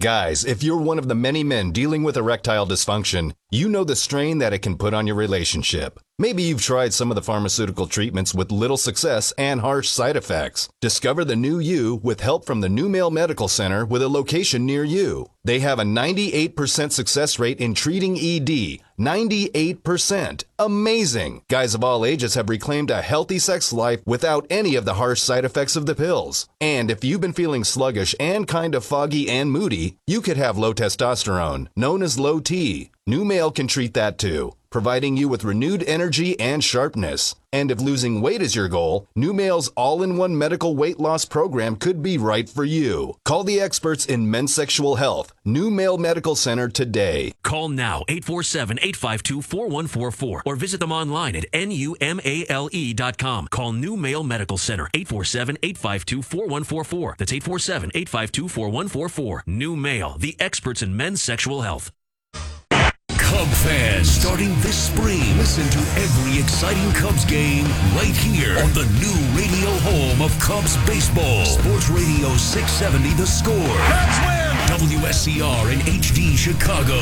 Guys, if you're one of the many men dealing with erectile dysfunction, you know the strain that it can put on your relationship. Maybe you've tried some of the pharmaceutical treatments with little success and harsh side effects. Discover the new you with help from the New Male Medical Center with a location near you. They have a 98% success rate in treating ED. 98%. Amazing. Guys of all ages have reclaimed a healthy sex life without any of the harsh side effects of the pills. And if you've been feeling sluggish and kind of foggy and moody, you could have low testosterone, known as low T. New Male can treat that too, providing you with renewed energy and sharpness. And if losing weight is your goal, New Male's all-in-one medical weight loss program could be right for you. Call the experts in men's sexual health, New Male Medical Center today. Call now, 847-852-4144, or visit them online at numale.com. Call New Male Medical Center, 847-852-4144. That's 847-852-4144. New Male, the experts in men's sexual health. Cub fans, starting this spring, listen to every exciting Cubs game right here on the new radio home of Cubs baseball. Sports Radio 670 The Score. Cubs win! WSCR in HD Chicago.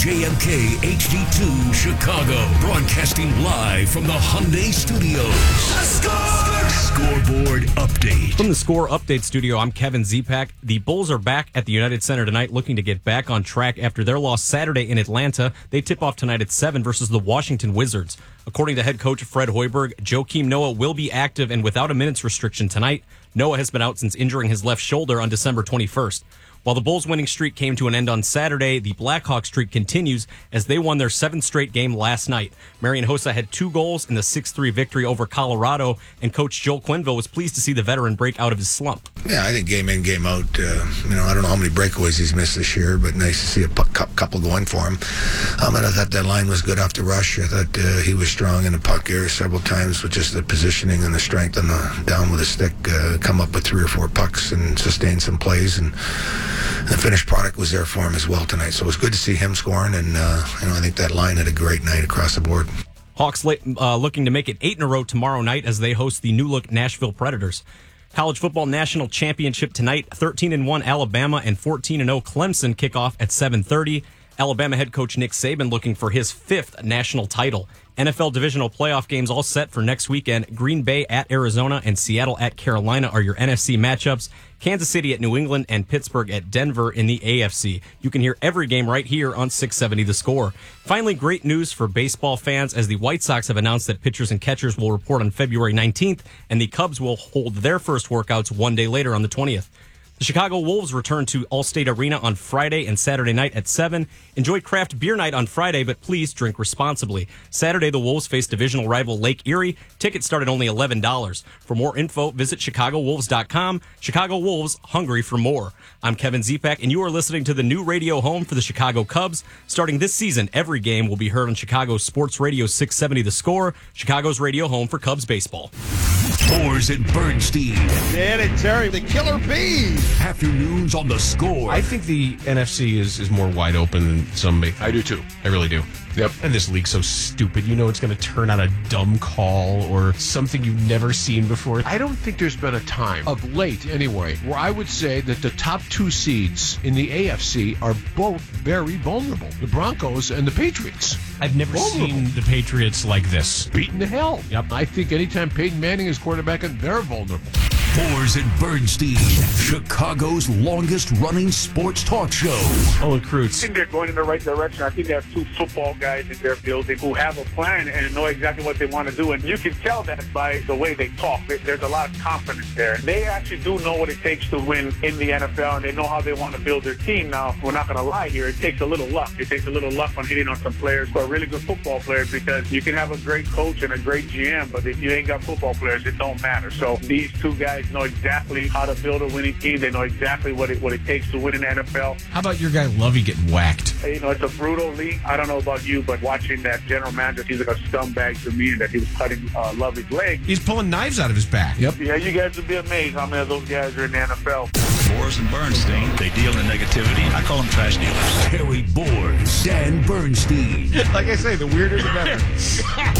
WJMK HD2 Chicago. Broadcasting live from the Hyundai Studios. The Score! Scoreboard update. From the Score Update Studio, I'm Kevin Zipak. The Bulls are back at the United Center tonight, looking to get back on track after their loss Saturday in Atlanta. They tip off tonight at 7 versus the Washington Wizards. According to head coach Fred Hoiberg, Joakim Noah will be active and without a minutes restriction tonight. Noah has been out since injuring his left shoulder on December 21st. While the Bulls' winning streak came to an end on Saturday, the Blackhawks streak continues as they won their 7th straight game last night. Marian Hossa had 2 goals in the 6-3 victory over Colorado, and coach Joel Quenneville was pleased to see the veteran break out of his slump. Yeah, I think game in, game out, I don't know how many breakaways he's missed this year, but nice to see a couple going for him. And I thought that line was good off the rush. I thought he was strong in the puck area several times with just the positioning and the strength on the down with the stick, come up with 3 or 4 pucks and sustain some plays, and the finished product was there for him as well tonight. So it was good to see him scoring, and I think that line had a great night across the board. Hawks looking to make it 8 in a row tomorrow night as they host the new-look Nashville Predators. College Football National Championship tonight, 13-1 Alabama and 14-0 Clemson kick off at 7:30. Alabama head coach Nick Saban looking for his 5th national title. NFL divisional playoff games all set for next weekend. Green Bay at Arizona and Seattle at Carolina are your NFC matchups. Kansas City at New England and Pittsburgh at Denver in the AFC. You can hear every game right here on 670 The Score. Finally, great news for baseball fans as the White Sox have announced that pitchers and catchers will report on February 19th, and the Cubs will hold their first workouts one day later on the 20th. The Chicago Wolves return to Allstate Arena on Friday and Saturday night at 7. Enjoy craft beer night on Friday, but please drink responsibly. Saturday, the Wolves face divisional rival Lake Erie. Tickets start at only $11. For more info, visit ChicagoWolves.com. Chicago Wolves, hungry for more. I'm Kevin Zipak, and you are listening to the new radio home for the Chicago Cubs. Starting this season, every game will be heard on Chicago's Sports Radio 670 The Score, Chicago's radio home for Cubs baseball. Boers and Bernstein. Dan and Terry, the killer bees. Afternoons on The Score. I think the NFC is more wide open than some make. I do too. I really do. Yep. And this league's so stupid. You know it's going to turn out a dumb call or something you've never seen before. I don't think there's been a time, of late anyway, where I would say that the top 2 seeds in the AFC are both very vulnerable. The Broncos and the Patriots. I've never seen the Patriots like this. Beaten to hell. Yep. I think anytime Peyton Manning is quarterbacking, they're vulnerable. Boers and Bernstein, Chicago's longest-running sports talk show. Owen I Kreutz. think they're going in the right direction. I think they have 2 football guys in their building who have a plan and know exactly what they want to do. And you can tell that by the way they talk. There's a lot of confidence there. And they actually do know what it takes to win in the NFL, and they know how they want to build their team. Now, we're not going to lie here. It takes a little luck. It takes a little luck on hitting on some players who are really good football players, because you can have a great coach and a great GM, but if you ain't got football players, it don't matter. So these 2 guys know exactly how to build a winning team. They know exactly what it takes to win in the NFL. How about your guy Lovey getting whacked? It's a brutal league. I don't know about you, but watching that general manager, he's like a scumbag to me, and that he was cutting Lovey's leg. He's pulling knives out of his back. Yep. Yeah, you guys would be amazed how many of those guys are in the NFL. Boers and Bernstein, they deal in negativity. I call them trash dealers. Terry Boers, Dan Bernstein. Like I say, the weirder the better.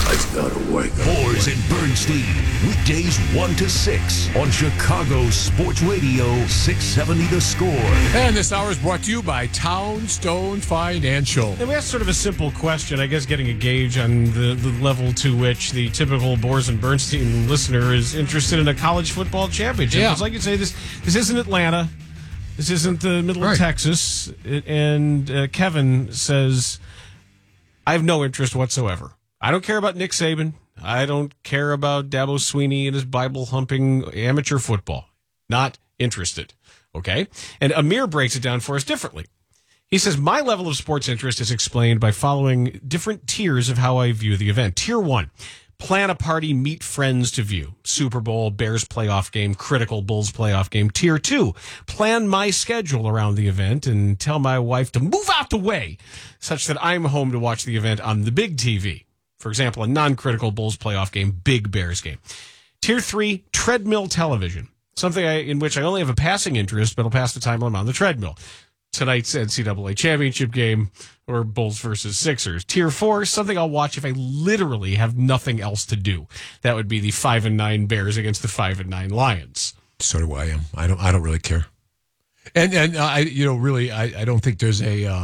I gotta wake up. Boers and Bernstein, weekdays 1 to 6 on Chicago Sports Radio 670 The Score. And this hour is brought to you by Townstone Financial. And we asked sort of a simple question, I guess getting a gauge on the level to which the typical Boers and Bernstein listener is interested in a college football championship. Yeah. It's like you say, this isn't Atlanta. This isn't the middle of Texas. And Kevin says, I have no interest whatsoever. I don't care about Nick Saban. I don't care about Dabo Swinney and his Bible-humping amateur football. Not interested. Okay? And Amir breaks it down for us differently. He says, my level of sports interest is explained by following different tiers of how I view the event. Tier 1, plan a party, meet friends to view. Super Bowl, Bears playoff game, critical Bulls playoff game. Tier 2, plan my schedule around the event and tell my wife to move out the way such that I'm home to watch the event on the big TV. For example, a non-critical Bulls playoff game, big Bears game. Tier 3, treadmill television. Something in which I only have a passing interest, but I'll pass the time when I'm on the treadmill. Tonight's NCAA championship game or Bulls versus Sixers. Tier 4, something I'll watch if I literally have nothing else to do. That would be the 5-9 Bears against the 5-9 Lions. So do I am. I don't really care. And I don't think there's a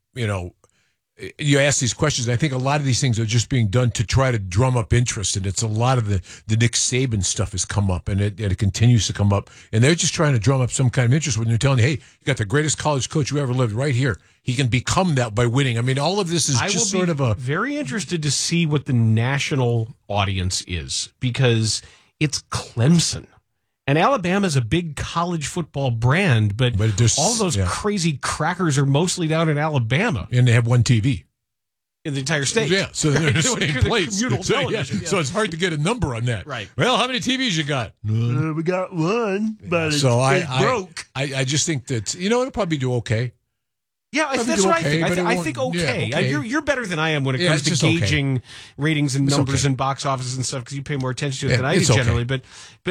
you ask these questions. I think a lot of these things are just being done to try to drum up interest, and it's a lot of the Nick Saban stuff has come up, and it continues to come up, and they're just trying to drum up some kind of interest when they're telling you, hey, you got the greatest college coach who ever lived right here. He can become that by winning. I mean, all of this is just sort of a very interested to see what the national audience is, because it's Clemson. And Alabama's a big college football brand, but all those crazy crackers are mostly down in Alabama. And they have one TV. In the entire state. Yeah, so they're in the same place. So it's hard to get a number on that. Right. Well, how many TVs you got? We got one, but it's broke. I just think that, it'll probably do okay. Yeah, that's what I think. I think okay. Yeah, okay. You're better than I am when it comes to gauging ratings and numbers and box offices and stuff, because you pay more attention to it than I do generally. But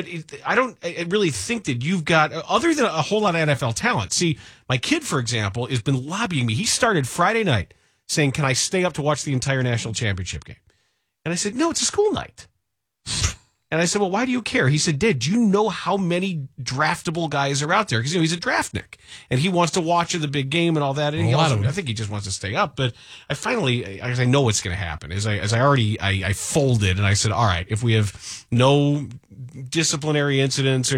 I really think that you've got, other than a whole lot of NFL talent. See, my kid, for example, has been lobbying me. He started Friday night saying, can I stay up to watch the entire national championship game? And I said, no, it's a school night. And I said, well, why do you care? He said, Dad, do you know how many draftable guys are out there? Because he's a draftnik, and he wants to watch the big game and all that. And I think he just wants to stay up. But I know what's going to happen. I folded, and I said, all right, if we have no disciplinary incidents or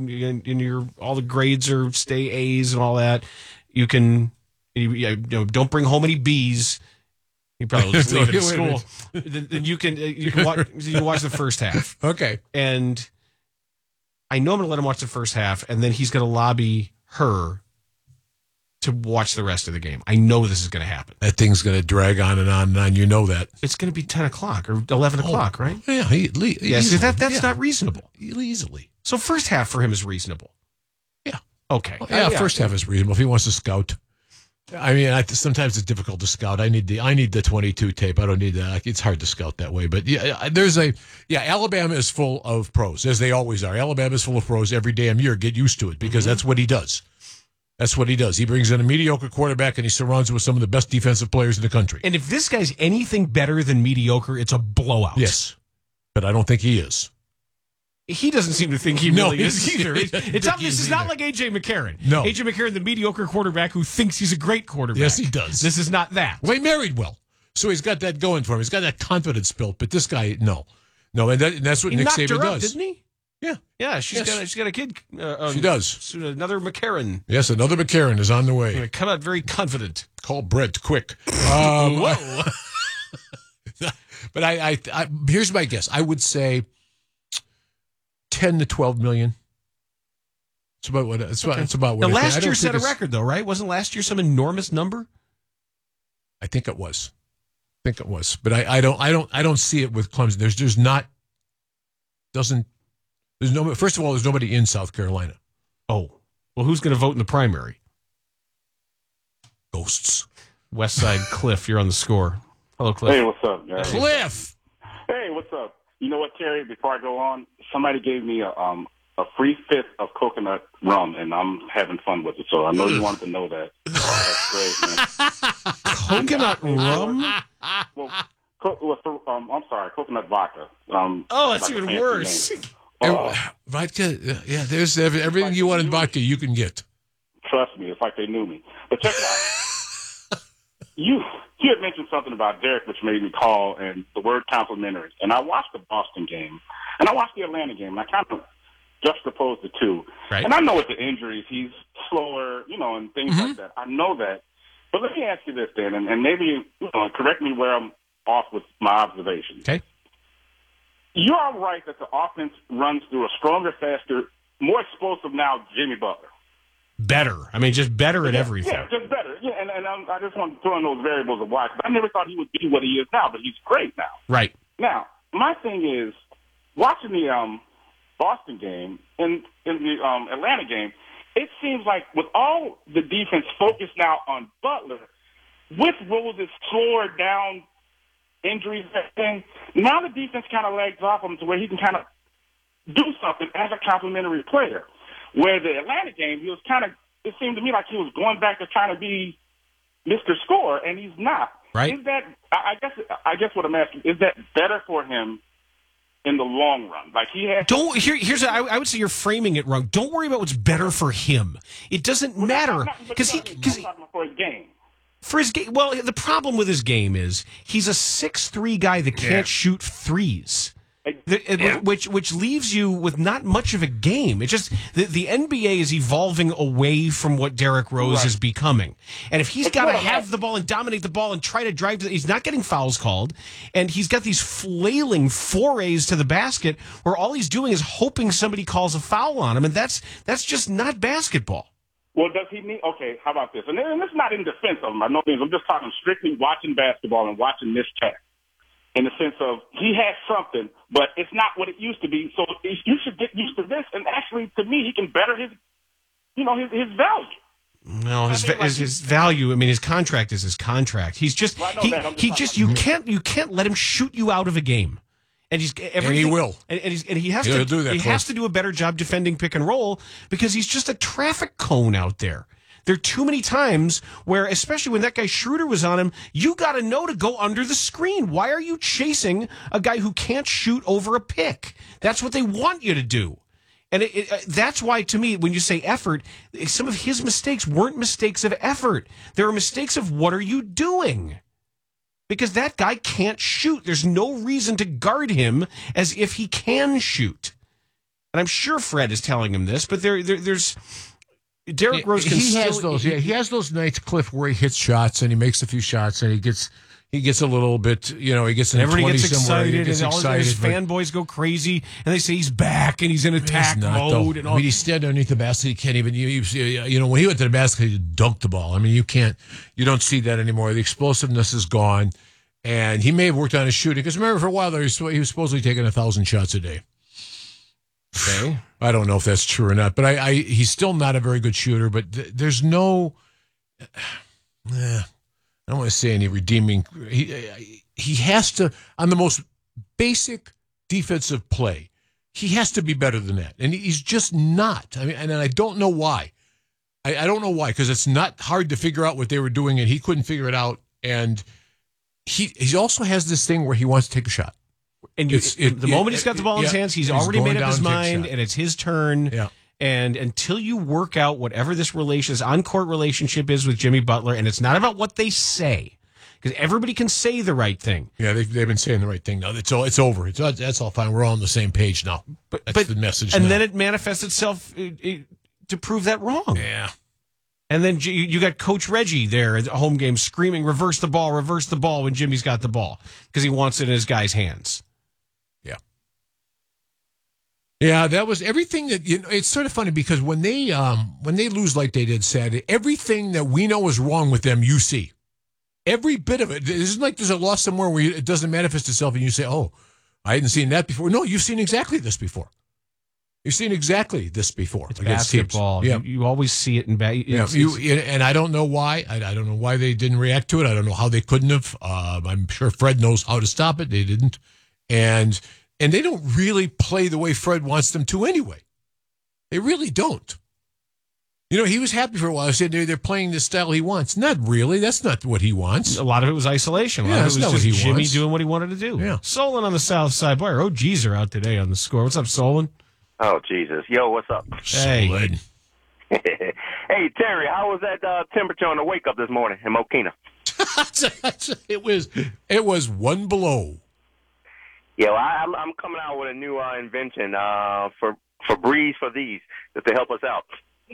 all the grades are stay A's and all that, you can don't bring home any B's. You probably just leave it at school. Then you can watch the first half. Okay. And I know I'm going to let him watch the first half, and then he's going to lobby her to watch the rest of the game. I know this is going to happen. That thing's going to drag on and on and on. You know that. It's going to be 10 o'clock or 11 o'clock, right? Yeah. That's not reasonable. Easily. So first half for him is reasonable. Yeah. Okay. First half is reasonable if he wants to scout. I mean, sometimes it's difficult to scout. I need the 22 tape. I don't need that. It's hard to scout that way. But Alabama is full of pros, as they always are. Alabama is full of pros every damn year. Get used to it, because that's what he does. That's what he does. He brings in a mediocre quarterback, and he surrounds him with some of the best defensive players in the country. And if this guy's anything better than mediocre, it's a blowout. Yes, but I don't think he is. He doesn't seem to think he really is either. This is not like A.J. McCarron. No. A.J. McCarron, the mediocre quarterback who thinks he's a great quarterback. Yes, he does. This is not that. Well, he married well, so he's got that going for him. He's got that confidence built. But this guy, no, and that's what Nick Saban does, didn't he? Yeah. She's got a kid. She does. Another McCarron. Yes, another McCarron is on the way. Going to come out very confident. Call Brett quick. Whoa. But here's my guess. I would say 10 to 12 million. It's about what. It's about what. Now, last year set a record, though, right? Wasn't last year some enormous number? I think it was. But I don't see it with Clemson. First of all, there's nobody in South Carolina. Oh, well, who's going to vote in the primary? Ghosts. Westside Cliff, you're on the score. Hello, Cliff. Hey, what's up, guys? Cliff. Hey, what's up? You know what, Terry? Before I go on, somebody gave me a free fifth of coconut rum, and I'm having fun with it. So I know you wanted to know that. That's great, man. Coconut rum? Well, I'm sorry, coconut vodka. Oh, that's like even worse. Vodka, yeah, there's everything you want in vodka you can get. Trust me, it's like they knew me. But check it out. You had mentioned something about Derek, which made me call, and the word complimentary. And I watched the Boston game, and I watched the Atlanta game, and I kind of juxtaposed the two. Right. And I know with the injuries, he's slower, and things like that. I know that. But let me ask you this, Dan, and maybe correct me where I'm off with my observations. Okay. You are right that the offense runs through a stronger, faster, more explosive now Jimmy Butler. Better. I mean, just better at everything. Yeah, just better. Yeah, and I just want to throw in those variables of why. I never thought he would be what he is now, but he's great now. Right. Now, my thing is, watching the Boston game and in the Atlanta game, it seems like with all the defense focused now on Butler, with Rose's slower down injuries and everything, now the defense kind of lags off him to where he can kind of do something as a complimentary player. Where the Atlanta game, he was it seemed to me like he was going back to trying to be Mr. Scorer, and he's not. Right. Is that, I guess what I'm asking, is that better for him in the long run? Like he has. I would say you're framing it wrong. Don't worry about what's better for him. It doesn't matter because for his game. For his game, well, the problem with his game is he's a 6'3" guy that can't shoot threes. Which leaves you with not much of a game. It's just the NBA is evolving away from what Derrick Rose is becoming. And if he's got to have the ball and dominate the ball and try to drive he's not getting fouls called, and he's got these flailing forays to the basket where all he's doing is hoping somebody calls a foul on him, and that's just not basketball. Well, does he need? Okay, how about this? And it's not in defense of him. I know I'm just talking strictly watching basketball and watching this cat. In the sense of he has something, but it's not what it used to be. So you should get used to this. And actually, to me, he can better his value. No, his value. I mean, his contract is his contract. He's just you can't let him shoot you out of a game. And he will. And he has to do that. He has to do a better job defending pick and roll because he's just a traffic cone out there. There are too many times where, especially when that guy Schroeder was on him, you got to know to go under the screen. Why are you chasing a guy who can't shoot over a pick? That's what they want you to do. And that's why, to me, when you say effort, some of his mistakes weren't mistakes of effort. They were mistakes of what are you doing? Because that guy can't shoot. There's no reason to guard him as if he can shoot. And I'm sure Fred is telling him this, but there's... Derrick Rose can he has those nights, Cliff, where he hits shots and he makes a few shots and he gets a little bit, he gets in everybody gets excited and excited, all his fanboys go crazy and they say he's back and he's in attack mode and all. I mean, he's standing underneath the basket. He can't even when he went to the basket, he dunked the ball. I mean, you don't see that anymore. The explosiveness is gone, and he may have worked on his shooting because remember for a while there he was supposedly taking 1,000 shots a day. Okay. I don't know if that's true or not, but he's still not a very good shooter. But there's no, I don't want to say any redeeming. He has to, on the most basic defensive play, he has to be better than that, and he's just not. I mean, and I don't know why. I don't know why, because it's not hard to figure out what they were doing, and he couldn't figure it out. And he also has this thing where he wants to take a shot. And the moment he's got the ball in his hands, he's already made up his mind, and it's his turn. Yeah. And until you work out whatever this on-court relationship is with Jimmy Butler, and it's not about what they say, because everybody can say the right thing. Yeah, they've been saying the right thing now. It's over. That's all fine. We're all on the same page now. That's the message. And now. then it manifests itself to prove that wrong. Yeah. And then you got Coach Reggie there at the home game screaming, reverse the ball, when Jimmy's got the ball, because he wants it in his guy's hands. Yeah, that was everything that it's sort of funny because when they lose like they did Saturday, everything that we know is wrong with them, you see. Every bit of it. It isn't like there's a loss somewhere where it doesn't manifest itself and you say, "Oh, I hadn't seen that before." No, you've seen exactly this before. You've seen exactly this before. It's basketball. Yeah. You always see it in and I don't know why. I don't know why they didn't react to it. I don't know how they couldn't have. I'm sure Fred knows how to stop it. They didn't. And they don't really play the way Fred wants them to anyway. They really don't. He was happy for a while. He said they're playing the style he wants. Not really. That's not what he wants. A lot of it was isolation. A lot of it was just Jimmy doing what he wanted to do. Yeah. Solon on the south side. Boy, our OGs are out today on the score. What's up, Solon? Oh, Jesus. Yo, what's up? Hey. Hey, Terry, how was that temperature on the wake up this morning in Mokina? It was 1 below. Yeah, well, I'm coming out with a new invention for Breeze for these just to help us out.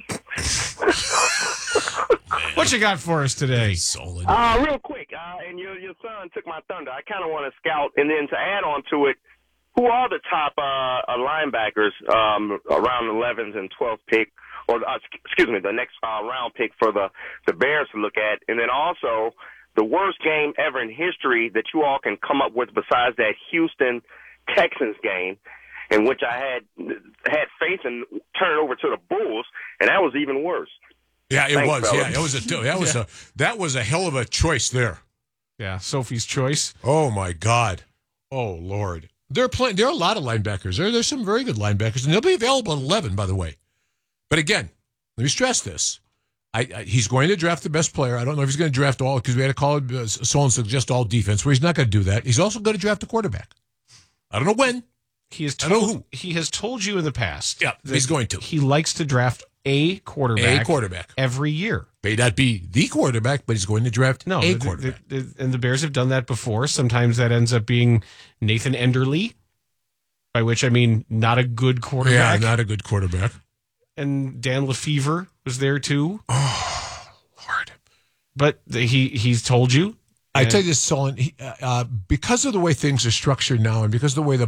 What you got for us today? Real quick, and your son took my thunder. I kind of want to scout, and then to add on to it, who are the top linebackers around the 11th and 12th pick, or the next round pick for the Bears to look at, and then also the worst game ever in history that you all can come up with besides that Houston Texans game, in which I had faith and turned it over to the Bulls, and that was even worse. Yeah, it Thanks, was. fellas. Yeah, that was a hell of a choice there. Yeah, Sophie's choice. Oh my God. Oh Lord. There are a lot of linebackers. There's some very good linebackers, and they'll be available at 11, by the way. But again, let me stress this. He's going to draft the best player. I don't know if he's going to draft all, because we had to call it, someone suggest all defense, where he's not going to do that. He's also going to draft a quarterback. I don't know when. He has told you in the past. Yeah, he's going to. He likes to draft a quarterback every year. May not be the quarterback, but he's going to draft a quarterback. And the Bears have done that before. Sometimes that ends up being Nathan Enderle, by which I mean not a good quarterback. Yeah, not a good quarterback. And Dan Lefevre was there too. Oh, Lord. But he's told you. I tell you this, Solon, because of the way things are structured now, and because of the way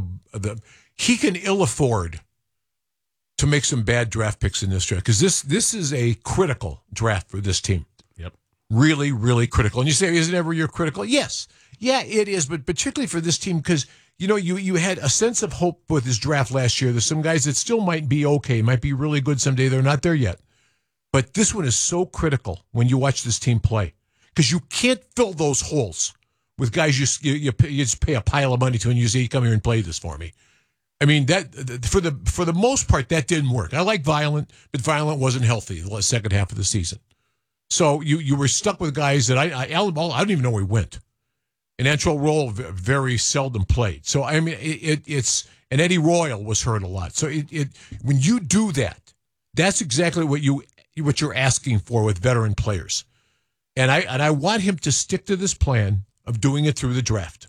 he can ill afford to make some bad draft picks in this draft, because this is a critical draft for this team. Yep. Really, really critical. And you say, isn't every year critical? Yes. Yeah, it is, but particularly for this team, because you had a sense of hope with his draft last year. There's some guys that still might be okay, might be really good someday. They're not there yet. But this one is so critical when you watch this team play, because you can't fill those holes with guys you just pay a pile of money to, and you say, come here and play this for me. I mean, that for the most part, that didn't work. I like Violent, but Violent wasn't healthy the second half of the season. So you were stuck with guys that I don't even know where he went. And Antrell Roll very seldom played. So, I mean, it's and Eddie Royal was hurt a lot. So when you do that, that's exactly what you're asking for with veteran players. And I want him to stick to this plan of doing it through the draft.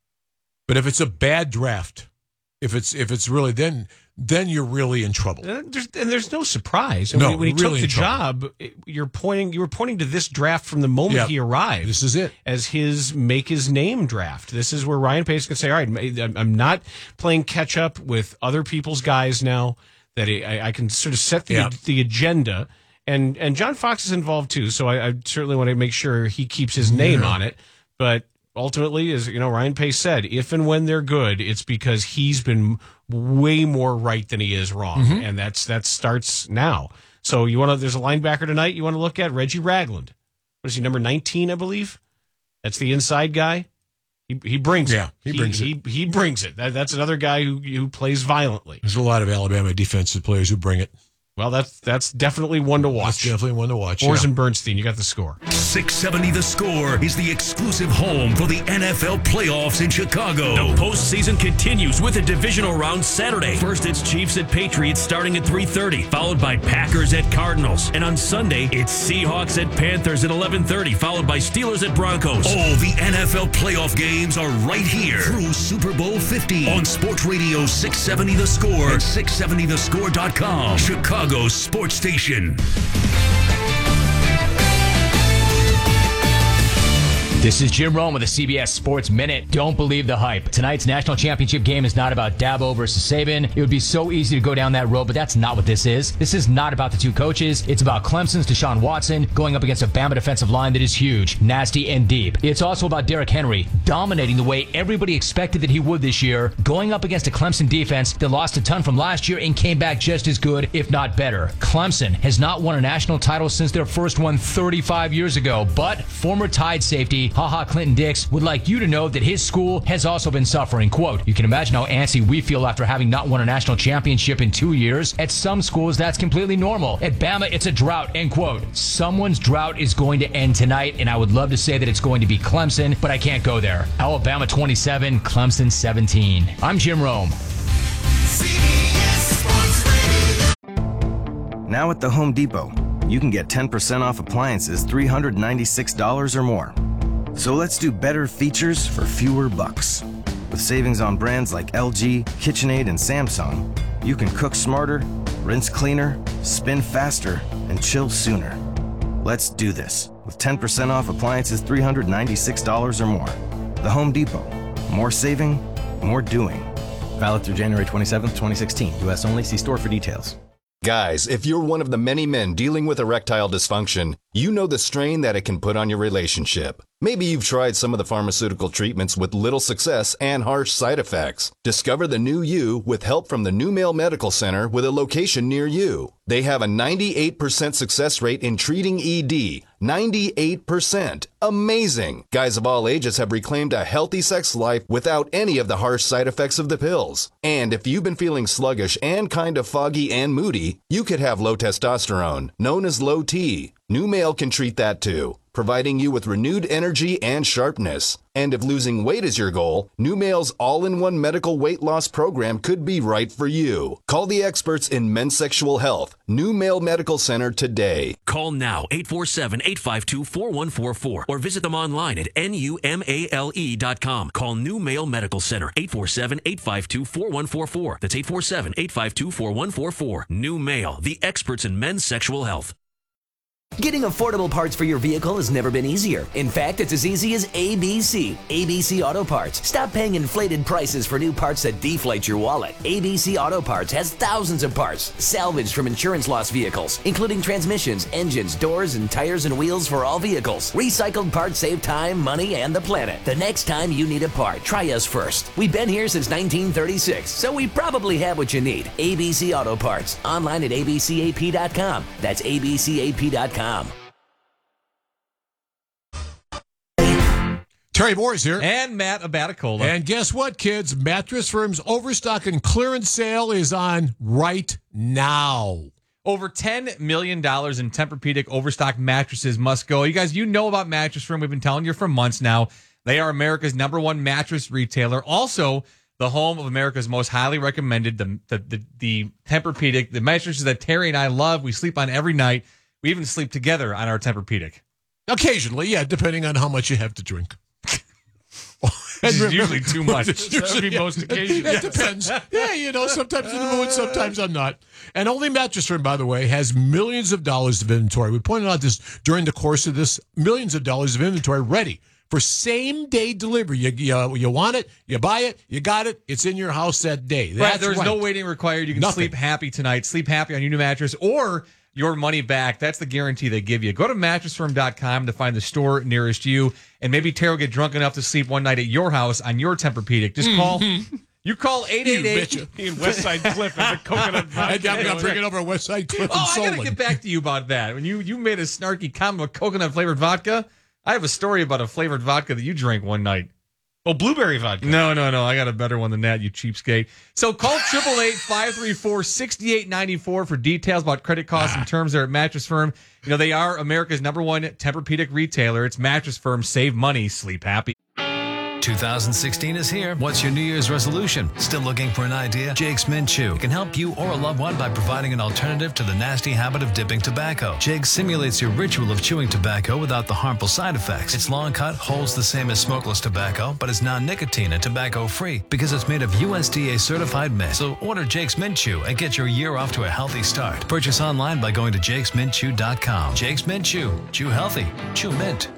But if it's a bad draft, if it's really then you're really in trouble. There's no surprise. No, when he really took the job, you were pointing to this draft from the moment he arrived. This is it. As his make his name draft. This is where Ryan Pace can say, all right, I'm not playing catch up with other people's guys now, that I can sort of set the agenda. And John Fox is involved too, so I certainly want to make sure he keeps his name on it. But ultimately, as Ryan Pace said, if and when they're good, it's because he's been way more right than he is wrong, and that starts now. So there's a linebacker tonight you want to look at, Reggie Ragland. What is he, number 19, I believe? That's the inside guy. He brings it. He brings it. That's another guy who plays violently. There's a lot of Alabama defensive players who bring it. Well, that's definitely one to watch. That's definitely one to watch. Orson Bernstein, you got the score. 670 The Score is the exclusive home for the NFL playoffs in Chicago. The postseason continues with a divisional round Saturday. First, it's Chiefs at Patriots starting at 3:30, followed by Packers at Cardinals. And on Sunday, it's Seahawks at Panthers at 11:30, followed by Steelers at Broncos. All the NFL playoff games are right here through Super Bowl 50 on Sports Radio 670 The Score and 670thescore.com. Chicago Sports Station. This is Jim Rome with the CBS Sports Minute. Don't believe the hype. Tonight's national championship game is not about Dabo versus Saban. It would be so easy to go down that road, but that's not what this is. This is not about the two coaches. It's about Clemson's Deshaun Watson going up against a Bama defensive line that is huge, nasty, and deep. It's also about Derrick Henry dominating the way everybody expected that he would this year, going up against a Clemson defense that lost a ton from last year and came back just as good, if not better. Clemson has not won a national title since their first one 35 years ago, but former Tide safety Yancey, haha Clinton Dix, would like you to know that his school has also been suffering. Quote, you can imagine how antsy we feel after having not won a national championship in 2 years. At some schools, that's completely normal. At Bama, it's a drought, end quote. Someone's drought is going to end tonight, and I would love to say that it's going to be Clemson, but I can't go there. Alabama 27, Clemson 17. I'm Jim Rome. Now at the Home Depot, you can get 10% off appliances $396 or more. So let's do better features for fewer bucks. With savings on brands like LG, KitchenAid, and Samsung, you can cook smarter, rinse cleaner, spin faster, and chill sooner. Let's do this with 10% off appliances $396 or more. The Home Depot. More saving, more doing. Valid through January 27th, 2016. U.S. only. See store for details. Guys, if you're one of the many men dealing with erectile dysfunction, you know the strain that it can put on your relationship. Maybe you've tried some of the pharmaceutical treatments with little success and harsh side effects. Discover the new you with help from the New Male Medical Center with a location near you. They have a 98% success rate in treating ED. 98%. Amazing. Guys of all ages have reclaimed a healthy sex life without any of the harsh side effects of the pills. And if you've been feeling sluggish and kind of foggy and moody, you could have low testosterone, known as low T. New Male can treat that too, providing you with renewed energy and sharpness. And if losing weight is your goal, New Male's all-in-one medical weight loss program could be right for you. Call the experts in men's sexual health, New Male Medical Center today. Call now, 847-852-4144, or visit them online at numale.com. Call New Male Medical Center, 847-852-4144. That's 847-852-4144. New Male, the experts in men's sexual health. Getting affordable parts for your vehicle has never been easier. In fact, it's as easy as ABC. ABC Auto Parts. Stop paying inflated prices for new parts that deflate your wallet. ABC Auto Parts has thousands of parts salvaged from insurance loss vehicles, including transmissions, engines, doors, and tires and wheels for all vehicles. Recycled parts save time, money, and the planet. The next time you need a part, try us first. We've been here since 1936, so we probably have what you need. ABC Auto Parts. Online at abcap.com. That's abcap.com. Terry Moore is here. And Matt Abaticola. And guess what, kids? Mattress Firm's overstock and clearance sale is on right now. Over $10 million in Tempur-Pedic overstock mattresses must go. You guys, you know about Mattress Firm. We've been telling you for months now. They are America's #1 mattress retailer. Also, the home of America's most highly recommended, the Tempur-Pedic, the mattresses that Terry and I love. We sleep on every night. We even sleep together on our Tempur-Pedic. Occasionally, yeah, depending on how much you have to drink. It's usually too much. That would be most occasions. It depends. Yeah, sometimes in the mood, sometimes I'm not. And Only Mattress Firm, by the way, has millions of dollars of inventory. We pointed out this during the course of this, millions of dollars of inventory ready for same-day delivery. You want it, you buy it, you got it, it's in your house that day. Right, there's no waiting required. You can sleep happy tonight. Sleep happy on your new mattress or your money back. That's the guarantee they give you. Go to mattressfirm.com to find the store nearest you, and maybe Terry will get drunk enough to sleep one night at your house on your Tempur-Pedic. Just call. You call 888. In Westside Cliff and the coconut vodka. I'm going to bring it over Westside Cliff and I got to get back to you about that. When you made a snarky comment about coconut-flavored vodka, I have a story about a flavored vodka that you drank one night. Oh, blueberry vodka. No. I got a better one than that, you cheapskate. So call 888-534-6894 for details about credit costs and terms there at Mattress Firm. They are America's #1 Tempur-Pedic retailer. It's Mattress Firm. Save money. Sleep happy. 2016 is here. What's your New Year's resolution? Still looking for an idea? Jake's Mint Chew can help you or a loved one by providing an alternative to the nasty habit of dipping tobacco. Jake simulates your ritual of chewing tobacco without the harmful side effects. Its long cut holds the same as smokeless tobacco, but is non-nicotine and tobacco-free because it's made of USDA certified mint. So order Jake's Mint Chew and get your year off to a healthy start. Purchase online by going to jakesmintchew.com. Jake's Mint Chew. Chew healthy. Chew mint.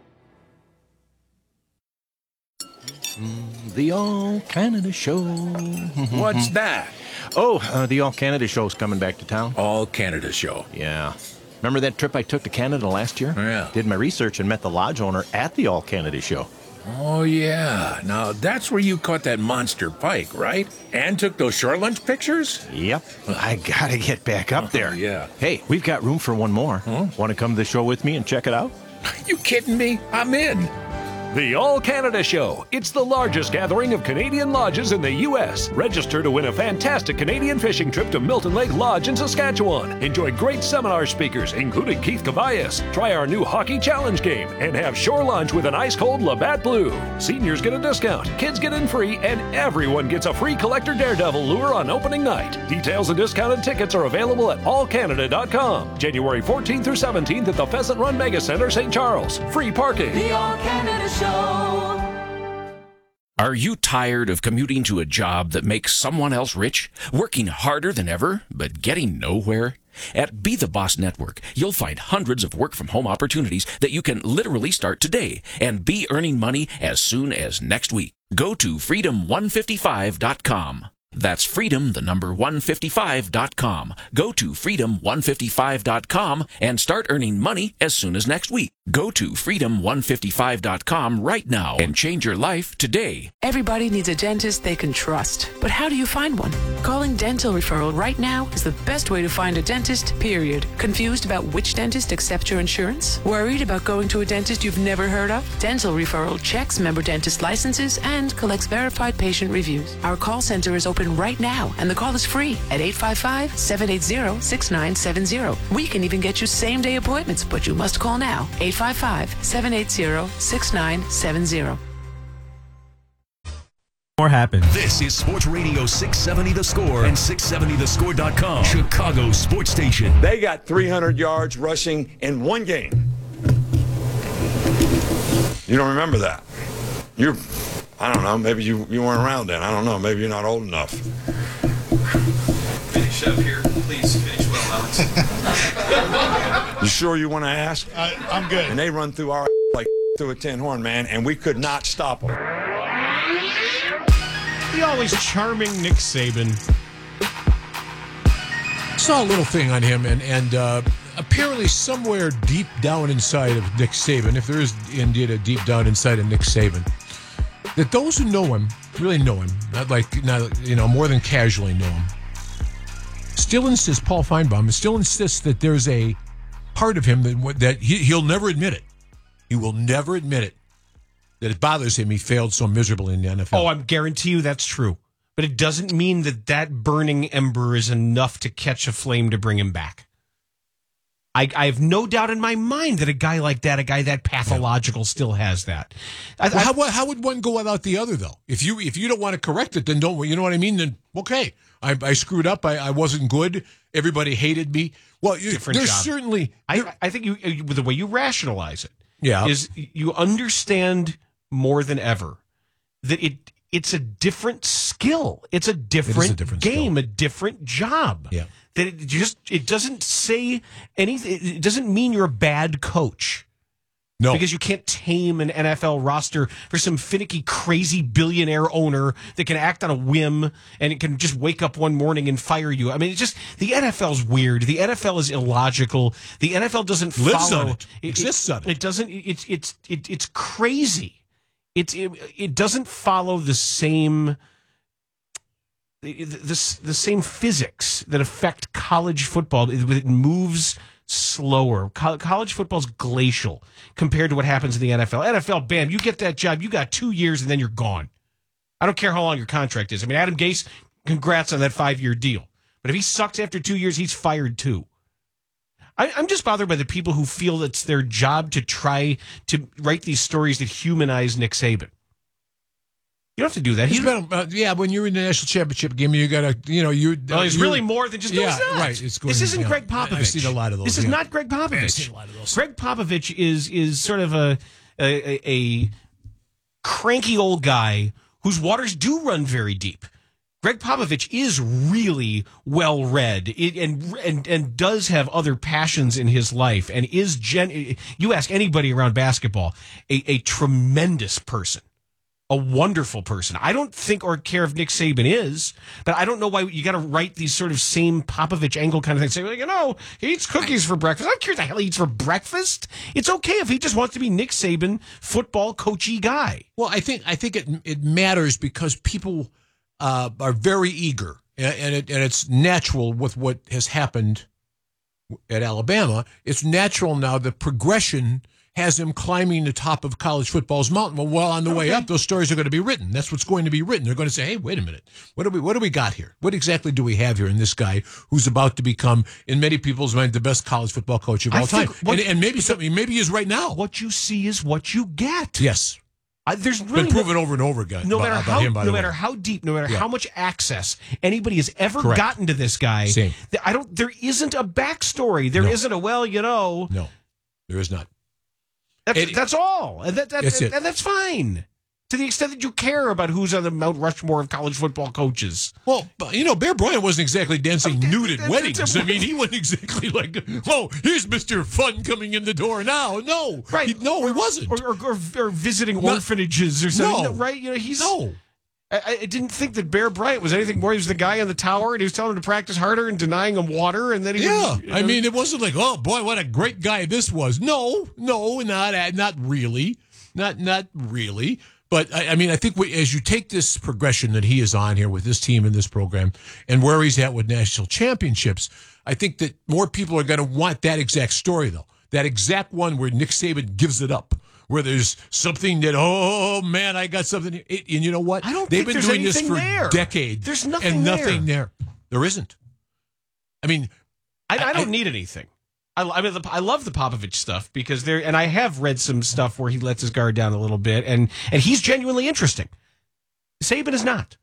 The All Canada Show. What's that? Oh, the All Canada Show's coming back to town. All Canada Show. Yeah. Remember that trip I took to Canada last year? Yeah. Did my research and met the lodge owner at the All Canada Show. Oh, yeah. Now, that's where you caught that monster pike, right? And took those shore lunch pictures? Yep. I gotta get back up there. Yeah. Hey, we've got room for one more. Want to come to the show with me and check it out? You kidding me? I'm in. The All Canada Show. It's the largest gathering of Canadian lodges in the U.S. Register to win a fantastic Canadian fishing trip to Milton Lake Lodge in Saskatchewan. Enjoy great seminar speakers, including Keith Cabayas. Try our new hockey challenge game and have shore lunch with an ice-cold Labatt Blue. Seniors get a discount, kids get in free, and everyone gets a free Collector Daredevil lure on opening night. Details and discounted tickets are available at allcanada.com. January 14th through 17th at the Pheasant Run Mega Center, St. Charles. Free parking. The All Canada Show. Are you tired of commuting to a job that makes someone else rich? Working harder than ever, but getting nowhere? At Be The Boss Network, you'll find hundreds of work-from-home opportunities that you can literally start today and be earning money as soon as next week. Go to freedom155.com. That's freedom, the number 155.com. Go to freedom155.com and start earning money as soon as next week. Go to freedom155.com right now and change your life today. Everybody needs a dentist they can trust. But how do you find one? Calling Dental Referral right now is the best way to find a dentist, period. Confused about which dentist accepts your insurance? Worried about going to a dentist you've never heard of? Dental Referral checks member dentist licenses and collects verified patient reviews. Our call center is open right now, and the call is free at 855-780-6970. We can even get you same-day appointments, but you must call now. 855-780-6970. More happened. This is Sports Radio 670 The Score and 670thescore.com. Chicago's sports station. They got 300 yards rushing in one game. You don't remember that? I don't know, maybe you weren't around then. I don't know, maybe you're not old enough. Finish up here. Please finish well, Alex. You sure you want to ask? I'm good. And they run through our like through a tin horn, man, and we could not stop them. The always charming Nick Saban. Saw a little thing on him, and apparently somewhere deep down inside of Nick Saban, if there is indeed a deep down inside of Nick Saban, that those who know him, really know him, not more than casually know him, still insists, Paul Feinbaum still insists that there's a part of him that he'll never admit it. He will never admit it, that it bothers him he failed so miserably in the NFL. Oh, I guarantee you that's true. But it doesn't mean that burning ember is enough to catch a flame to bring him back. I have no doubt in my mind that a guy like that, a guy that pathological, still has that. How would one go without the other, though? If you don't want to correct it, then don't. You know what I mean? Then okay, I screwed up. I wasn't good. Everybody hated me. Well, there's job. Certainly. I think the way you rationalize it, yeah, is you understand more than ever that it's a different skill. It's a different game, skill. A different job. Yeah. That it doesn't say anything. It doesn't mean you're a bad coach. No. Because you can't tame an NFL roster for some finicky, crazy billionaire owner that can act on a whim and it can just wake up one morning and fire you. I mean, the NFL's weird. The NFL is illogical. The NFL doesn't lives follow. on it. Exists on it. It doesn't. It's crazy. It doesn't follow the same. The same physics that affect college football. It moves slower. College football's glacial compared to what happens in the NFL. NFL, bam, you get that job, you got 2 years, and then you're gone. I don't care how long your contract is. I mean, Adam Gase, congrats on that 5-year deal. But if he sucks after 2 years, he's fired too. I'm just bothered by the people who feel it's their job to try to write these stories that humanize Nick Saban. You don't have to do that. When you're in the national championship game, you got to, he's really more than just. No, he's not. Right. This isn't Greg Popovich. I've seen a lot of those. This is not Greg Popovich. I've seen a lot of those. Greg Popovich is sort of a cranky old guy whose waters do run very deep. Greg Popovich is really well read and does have other passions in his life and is you ask anybody around basketball, a tremendous person. A wonderful person. I don't think or care if Nick Saban is, but I don't know why you got to write these sort of same Popovich angle kind of things. Say, he eats cookies for breakfast. I don't care what the hell he eats for breakfast. It's okay if he just wants to be Nick Saban, football coachy guy. Well, I think it matters because people are very eager, and it's natural with what has happened at Alabama. It's natural now. The progression has him climbing the top of college football's mountain. Well, on the way up, those stories are going to be written. That's what's going to be written. They're going to say, hey, wait a minute. What do we got here? What exactly do we have here in this guy who's about to become, in many people's mind, the best college football coach of all time? And maybe he is right now. What you see is what you get. Yes. There's really been proven over and over again. No matter how deep, no matter how much access anybody has ever gotten to this guy, there isn't a backstory. There isn't a No, there is not. That's all. And that's fine. To the extent that you care about who's on the Mount Rushmore of college football coaches. Well, Bear Bryant wasn't exactly dancing nude at weddings. I mean, he wasn't exactly like, oh, here's Mr. Fun coming in the door now. No. Right. He wasn't. Or visiting orphanages or something. No. Right? I didn't think that Bear Bryant was anything more. He was the guy on the tower, and he was telling him to practice harder and denying him water, and then he I mean, it wasn't like, oh boy, what a great guy this was. No, not really, not really. But I mean, I think as you take this progression that he is on here with this team and this program, and where he's at with national championships, I think that more people are going to want that exact story, though. That exact one where Nick Saban gives it up. Where there's something that, oh man, I got something. And you know what? They've been doing this for decades. There's nothing and nothing there. There isn't. I mean, I don't need anything. I love the Popovich stuff because and I have read some stuff where he lets his guard down a little bit, and he's genuinely interesting. Saban is not.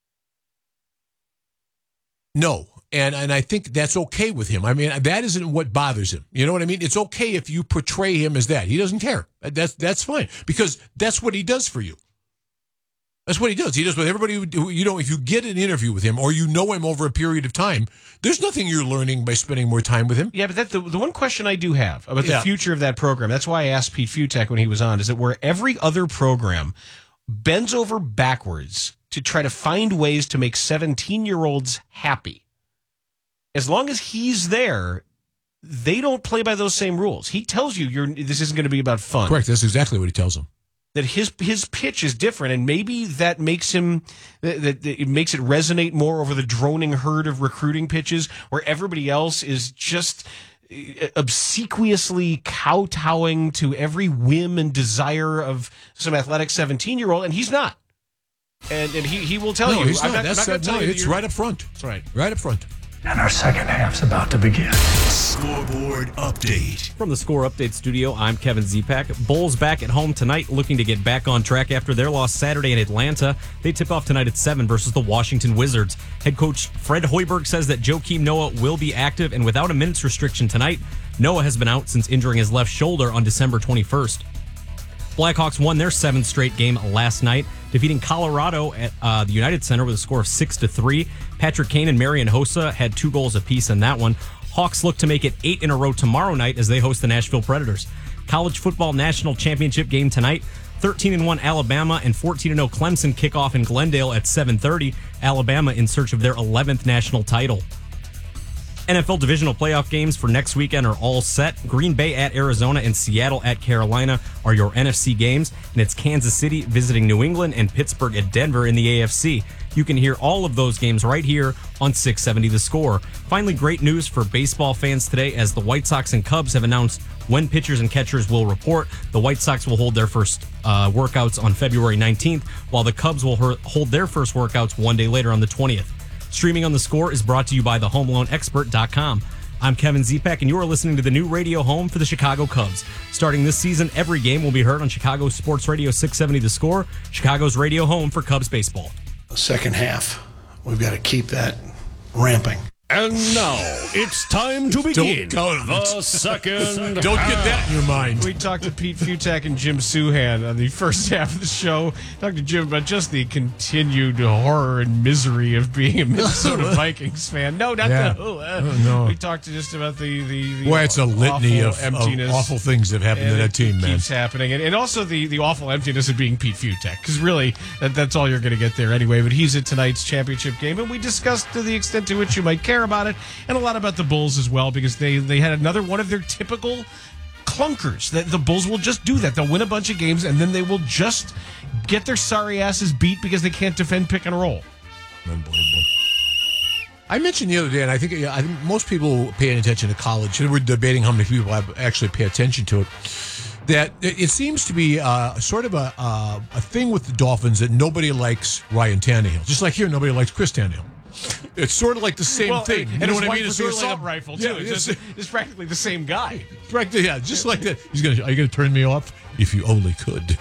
No. And I think that's okay with him. I mean, that isn't what bothers him. You know what I mean? It's okay if you portray him as that. He doesn't care. That's fine because that's what he does for you. That's what he does. He does with everybody who, if you get an interview with him or you know him over a period of time, there's nothing you're learning by spending more time with him. Yeah, but the one question I do have about the future of that program, that's why I asked Pete Futek when he was on, is that where every other program bends over backwards to try to find ways to make 17-year-olds happy. As long as he's there, they don't play by those same rules. He tells you this isn't going to be about fun. Correct. That's exactly what he tells them. That his pitch is different, and maybe that makes him that it makes it resonate more over the droning herd of recruiting pitches, where everybody else is just obsequiously kowtowing to every whim and desire of some athletic 17-year-old, and he's not. And he will tell you. He's not. It's right up front. That's right. Right up front. And our second half's about to begin. Scoreboard update. From the Score Update studio, I'm Kevin Zipak. Bulls back at home tonight, looking to get back on track after their loss Saturday in Atlanta. They tip off tonight at 7 versus the Washington Wizards. Head coach Fred Hoiberg says that Joakim Noah will be active and without a minutes restriction tonight. Noah has been out since injuring his left shoulder on December 21st. Blackhawks won their 7th straight game last night, defeating Colorado at the United Center with a score of 6-3. Patrick Kane and Marian Hossa had 2 goals apiece in that one. Hawks look to make it 8 in a row tomorrow night as they host the Nashville Predators. College football national championship game tonight. 13-1 Alabama and 14-0 Clemson kick off in Glendale at 7:30. Alabama in search of their 11th national title. NFL divisional playoff games for next weekend are all set. Green Bay at Arizona and Seattle at Carolina are your NFC games, and it's Kansas City visiting New England and Pittsburgh at Denver in the AFC. You can hear all of those games right here on 670 The Score. Finally, great news for baseball fans today as the White Sox and Cubs have announced when pitchers and catchers will report. The White Sox will hold their first workouts on February 19th, while the Cubs will hold their first workouts one day later on the 20th. Streaming on The Score is brought to you by thehomeloanexpert.com. I'm Kevin Zipak, and you are listening to the new radio home for the Chicago Cubs. Starting this season, every game will be heard on Chicago Sports Radio 670 The Score, Chicago's radio home for Cubs baseball. The second half, we've got to keep that ramping. And now it's time to begin the second. Don't get that in your mind. We talked to Pete Futek and Jim Souhan on the first half of the show. Talked to Jim about just the continued horror and misery of being a Minnesota Vikings fan. No, not no. We talked just about the well, it's a litany of awful things that happened to that team, man. Keeps happening, and also the awful emptiness of being Pete Futek, because really that's all you're going to get there anyway. But he's at tonight's championship game, and we discussed to the extent to which you might care about it, and a lot about the Bulls as well, because they had another one of their typical clunkers. That the Bulls will just do that. They'll win a bunch of games, and then they will just get their sorry asses beat because they can't defend pick and roll. Unbelievable. I mentioned the other day, and I think most people paying attention to college, and we're debating how many people actually pay attention to it, that it seems to be sort of a thing with the Dolphins that nobody likes Ryan Tannehill. Just like here, nobody likes Chris Tannehill. It's sort of like the same thing. And You know his what I wife mean? with It's the sort of assault like rifle, too. It's practically the same guy. Practically, yeah, just like that. Are you going to turn me off? If you only could.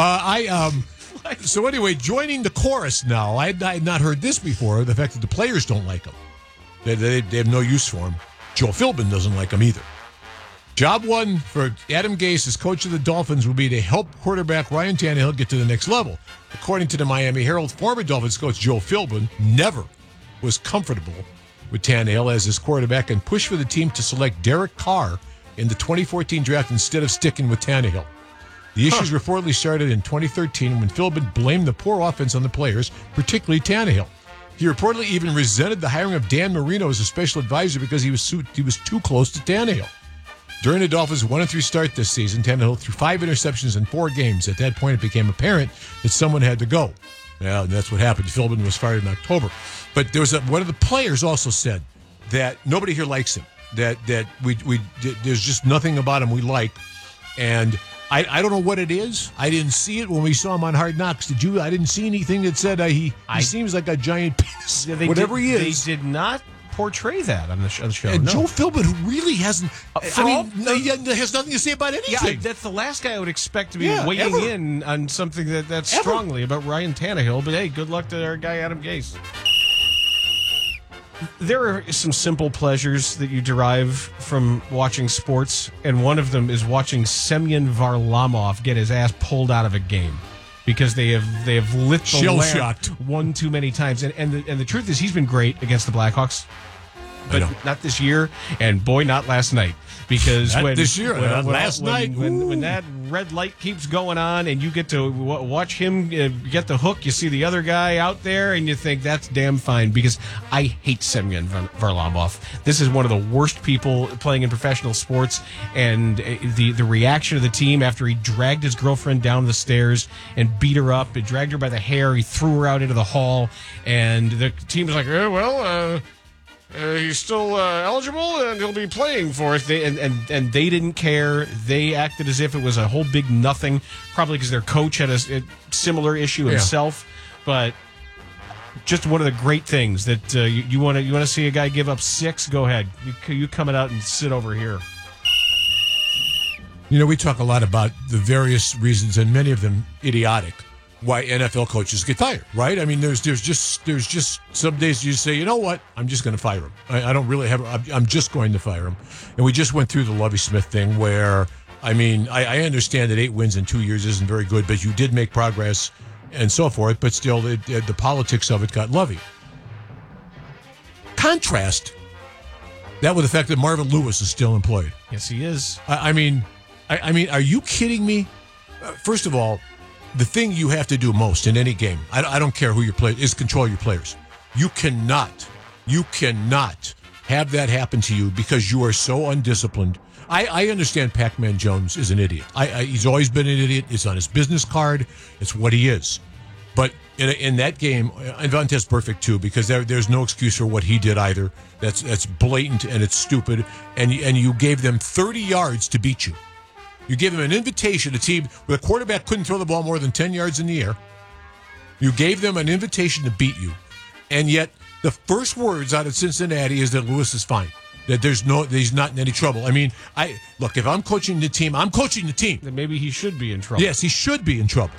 So anyway, joining the chorus now. I had not heard this before. The fact that the players don't like him. They have no use for him. Joe Philbin doesn't like him either. Job one for Adam Gase as coach of the Dolphins will be to help quarterback Ryan Tannehill get to the next level. According to the Miami Herald, former Dolphins coach Joe Philbin never was comfortable with Tannehill as his quarterback and pushed for the team to select Derek Carr in the 2014 draft instead of sticking with Tannehill. The issues reportedly started in 2013 when Philbin blamed the poor offense on the players, particularly Tannehill. He reportedly even resented the hiring of Dan Marino as a special advisor because he was too close to Tannehill. During the Dolphins' 1-3 start this season, Tannehill threw 5 interceptions in 4 games. At that point, it became apparent that someone had to go. Well, and that's what happened. Philbin was fired in October. But there was one of the players also said that nobody here likes him. That there's just nothing about him we like. And I don't know what it is. I didn't see it when we saw him on Hard Knocks. Did you? I didn't see anything that said he seems like a giant penis. Whatever he is. They did not portray that on the show. And no. Joe Philbin, who really hasn't, he has nothing to say about anything. Yeah, that's the last guy I would expect to be weighing in on something that's strongly about Ryan Tannehill. But hey, good luck to our guy Adam Gase. There are some simple pleasures that you derive from watching sports, and one of them is watching Semyon Varlamov get his ass pulled out of a game because they have lit the lamp one too many times. And the truth is, he's been great against the Blackhawks, but not this year, and boy, not last night. Because when that red light keeps going on and you get to watch him get the hook, you see the other guy out there and you think that's damn fine. Because I hate Semyon Varlamov. This is one of the worst people playing in professional sports, and the reaction of the team after he dragged his girlfriend down the stairs and beat her up, and dragged her by the hair, he threw her out into the hall, and the team was like, he's still eligible and he'll be playing for us. And they didn't care. They acted as if it was a whole big nothing, probably because their coach had a similar issue himself. But just one of the great things that you want to see a guy give up 6. Go ahead, you come out and sit over here. You know, we talk a lot about the various reasons, and many of them idiotic, why NFL coaches get fired, right? I mean, there's just some days you say, you know what, I'm just going to fire him. I don't really I'm just going to fire him. And we just went through the Lovie Smith thing where, I mean, I understand that 8 wins in 2 years isn't very good, but you did make progress and so forth, but still the politics of it got Lovie. Contrast that with the fact that Marvin Lewis is still employed. Yes, he is. I mean, are you kidding me? First of all, the thing you have to do most in any game, I don't care who your player is, control your players. You cannot have that happen to you because you are so undisciplined. I understand Pac-Man Jones is an idiot. He's always been an idiot. It's on his business card. It's what he is. But in that game, and Vontaze Burfict too, because there's no excuse for what he did either. That's blatant and it's stupid. And you gave them 30 yards to beat you. You gave them an invitation, a team where the quarterback couldn't throw the ball more than 10 yards in the air. You gave them an invitation to beat you. And yet, the first words out of Cincinnati is that Lewis is fine. That he's not in any trouble. I mean, look, if I'm coaching the team, I'm coaching the team. Then maybe he should be in trouble. Yes, he should be in trouble.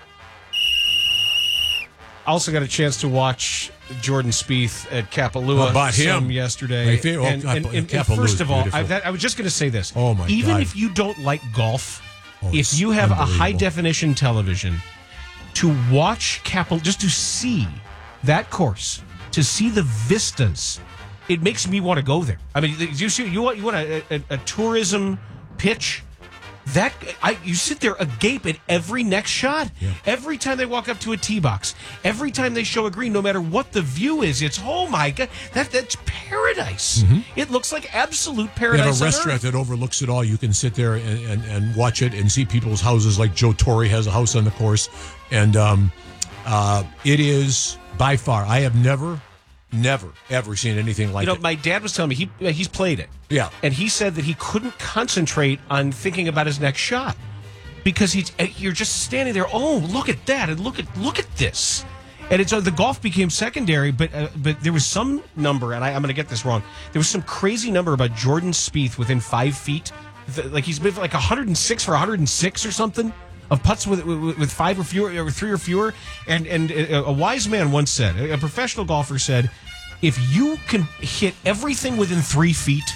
I also got a chance to watch Jordan Spieth at Kapalua about him yesterday. And first of all, I was just going to say this. Oh my Even God. if you don't like golf, if you have a high-definition television, to watch Kapalua, just to see that course, to see the vistas, it makes me want to go there. I mean, you want a tourism pitch? You sit there agape at every next shot. Yeah. Every time they walk up to a tee box, every time they show a green, no matter what the view is, it's, oh my God, that's paradise. Mm-hmm. It looks like absolute paradise. They have a restaurant that overlooks it all. You can sit there and watch it and see people's houses. Like Joe Torre has a house on the course, and it is by far. I have never, ever seen anything like it. My dad was telling me he's played it. Yeah. And he said that he couldn't concentrate on thinking about his next shot because you're just standing there. Oh, look at that, and look at this, and it's the golf became secondary. But there was some number, and I'm going to get this wrong. There was some crazy number about Jordan Spieth within 5 feet, like he's been like 106 for 106 or something of putts with 5 or fewer, or 3 or fewer. And a wise man once said, a professional golfer said, if you can hit everything within 3 feet,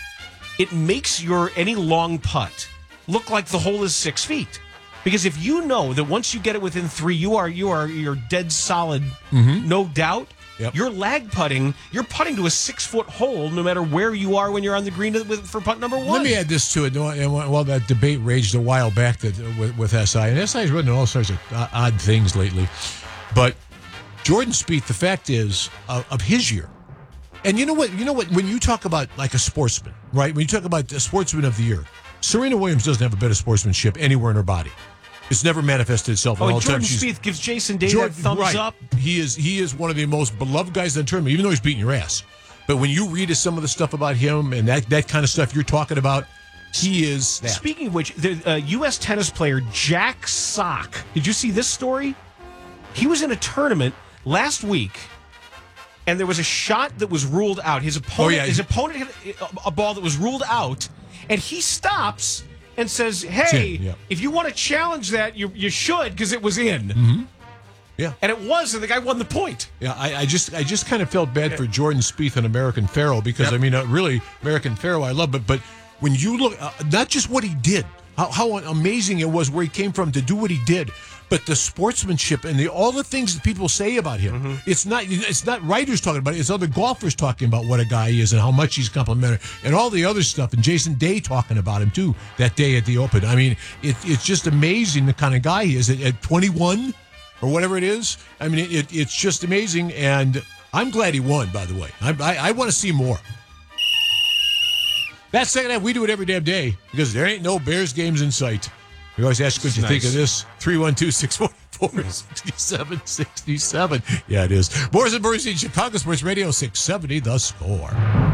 it makes any long putt look like the hole is 6 feet. Because if you know that once you get it within 3, you're dead solid, no doubt. Yep. You're lag putting. You're putting to a 6-foot hole, no matter where you are when you're on the green for putt number 1. Let me add this to it. While that debate raged a while back with SI, and SI has written all sorts of odd things lately, but Jordan Spieth, the fact is of his year, and you know what? When you talk about like a sportsman, right? When you talk about the sportsman of the year, Serena Williams doesn't have a bit of sportsmanship anywhere in her body. It's never manifested itself. Oh, and Jordan Spieth gives Jason Day that thumbs up. He is one of the most beloved guys in the tournament, even though he's beating your ass. But when you read some of the stuff about him and that kind of stuff you're talking about, he is that. Speaking of which, the U.S. tennis player Jack Sock. Did you see this story? He was in a tournament last week, and there was a shot that was ruled out. His opponent hit a ball that was ruled out, and he stops and says, hey, if you want to challenge that, you should, because it was in. Mm-hmm. Yeah. And it was, and the guy won the point. Yeah, I just kind of felt bad for Jordan Spieth and American Pharoah, because, I mean, really, American Pharoah I love, but when you look, not just what he did, how amazing it was where he came from to do what he did, but the sportsmanship and all the things that people say about him. It's not writers talking about it. It's other golfers talking about what a guy is and how much he's complimentary and all the other stuff. And Jason Day talking about him, too, that day at the Open. I mean, it's just amazing the kind of guy he is at 21 or whatever it is. I mean, it's just amazing. And I'm glad he won, by the way. I want to see more. That second half, we do it every damn day because there ain't no Bears games in sight. We always ask what you think of this. 312-644-6767. Yeah, it is. Morris and Bernstein, Chicago Sports Radio 670, The Score.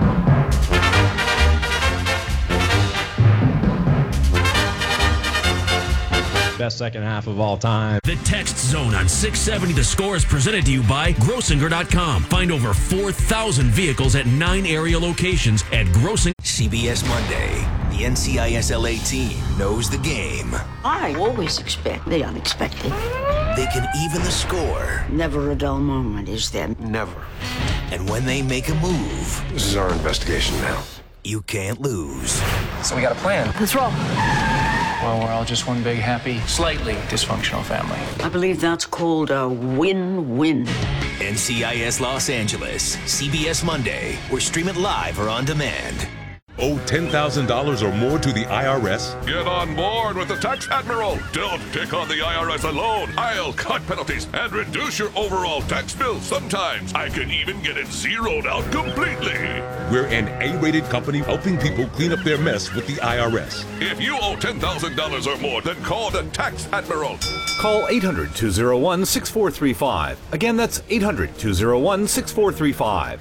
Best second half of all time. The Text Zone on 670 The Score is presented to you by Grossinger.com. Find over 4,000 vehicles at 9 area locations at Grossinger. CBS Monday. The NCIS LA team knows the game. I always expect the unexpected. They can even the score. Never a dull moment, is there? Never. And when they make a move... This is our investigation now. You can't lose. So we got a plan. Let's roll. Well, we're all just one big, happy, slightly dysfunctional family. I believe that's called a win-win. NCIS Los Angeles. CBS Monday. Or stream it live or on demand. Owe $10,000 or more to the IRS? Get on board with the Tax Admiral. Don't pick on the IRS alone. I'll cut penalties and reduce your overall tax bill. Sometimes I can even get it zeroed out completely. We're an A-rated company helping people clean up their mess with the IRS. If you owe $10,000 or more, then call the Tax Admiral. Call 800-201-6435. Again, that's 800-201-6435.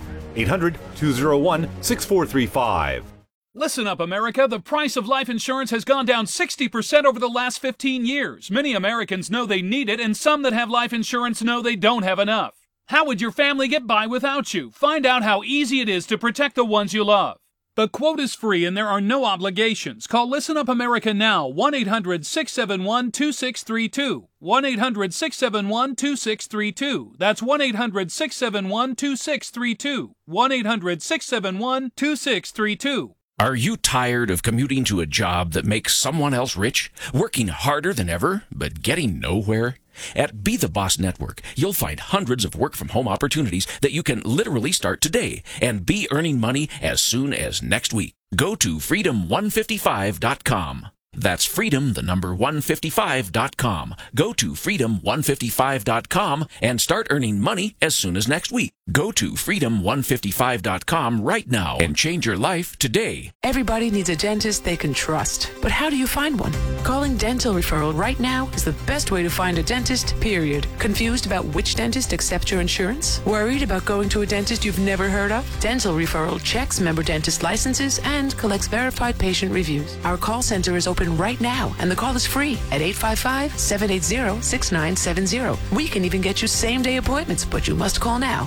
800-201-6435. Listen up, America. The price of life insurance has gone down 60% over the last 15 years. Many Americans know they need it, and some that have life insurance know they don't have enough. How would your family get by without you? Find out how easy it is to protect the ones you love. The quote is free and there are no obligations. Call Listen Up America now, 1-800-671-2632. 1-800-671-2632. That's 1-800-671-2632. 1-800-671-2632. Are you tired of commuting to a job that makes someone else rich, working harder than ever, but getting nowhere? At Be the Boss Network, you'll find hundreds of work-from-home opportunities that you can literally start today and be earning money as soon as next week. Go to freedom155.com. That's freedom, the number 155.com. Go to freedom155.com and start earning money as soon as next week. Go to freedom155.com right now and change your life today. Everybody needs a dentist they can trust. But how do you find one? Calling Dental Referral right now is the best way to find a dentist, period. Confused about which dentist accepts your insurance? Worried about going to a dentist you've never heard of? Dental Referral checks member dentist licenses and collects verified patient reviews. Our call center is open right now, and the call is free at 855-780-6970. We can even get you same-day appointments, but you must call now.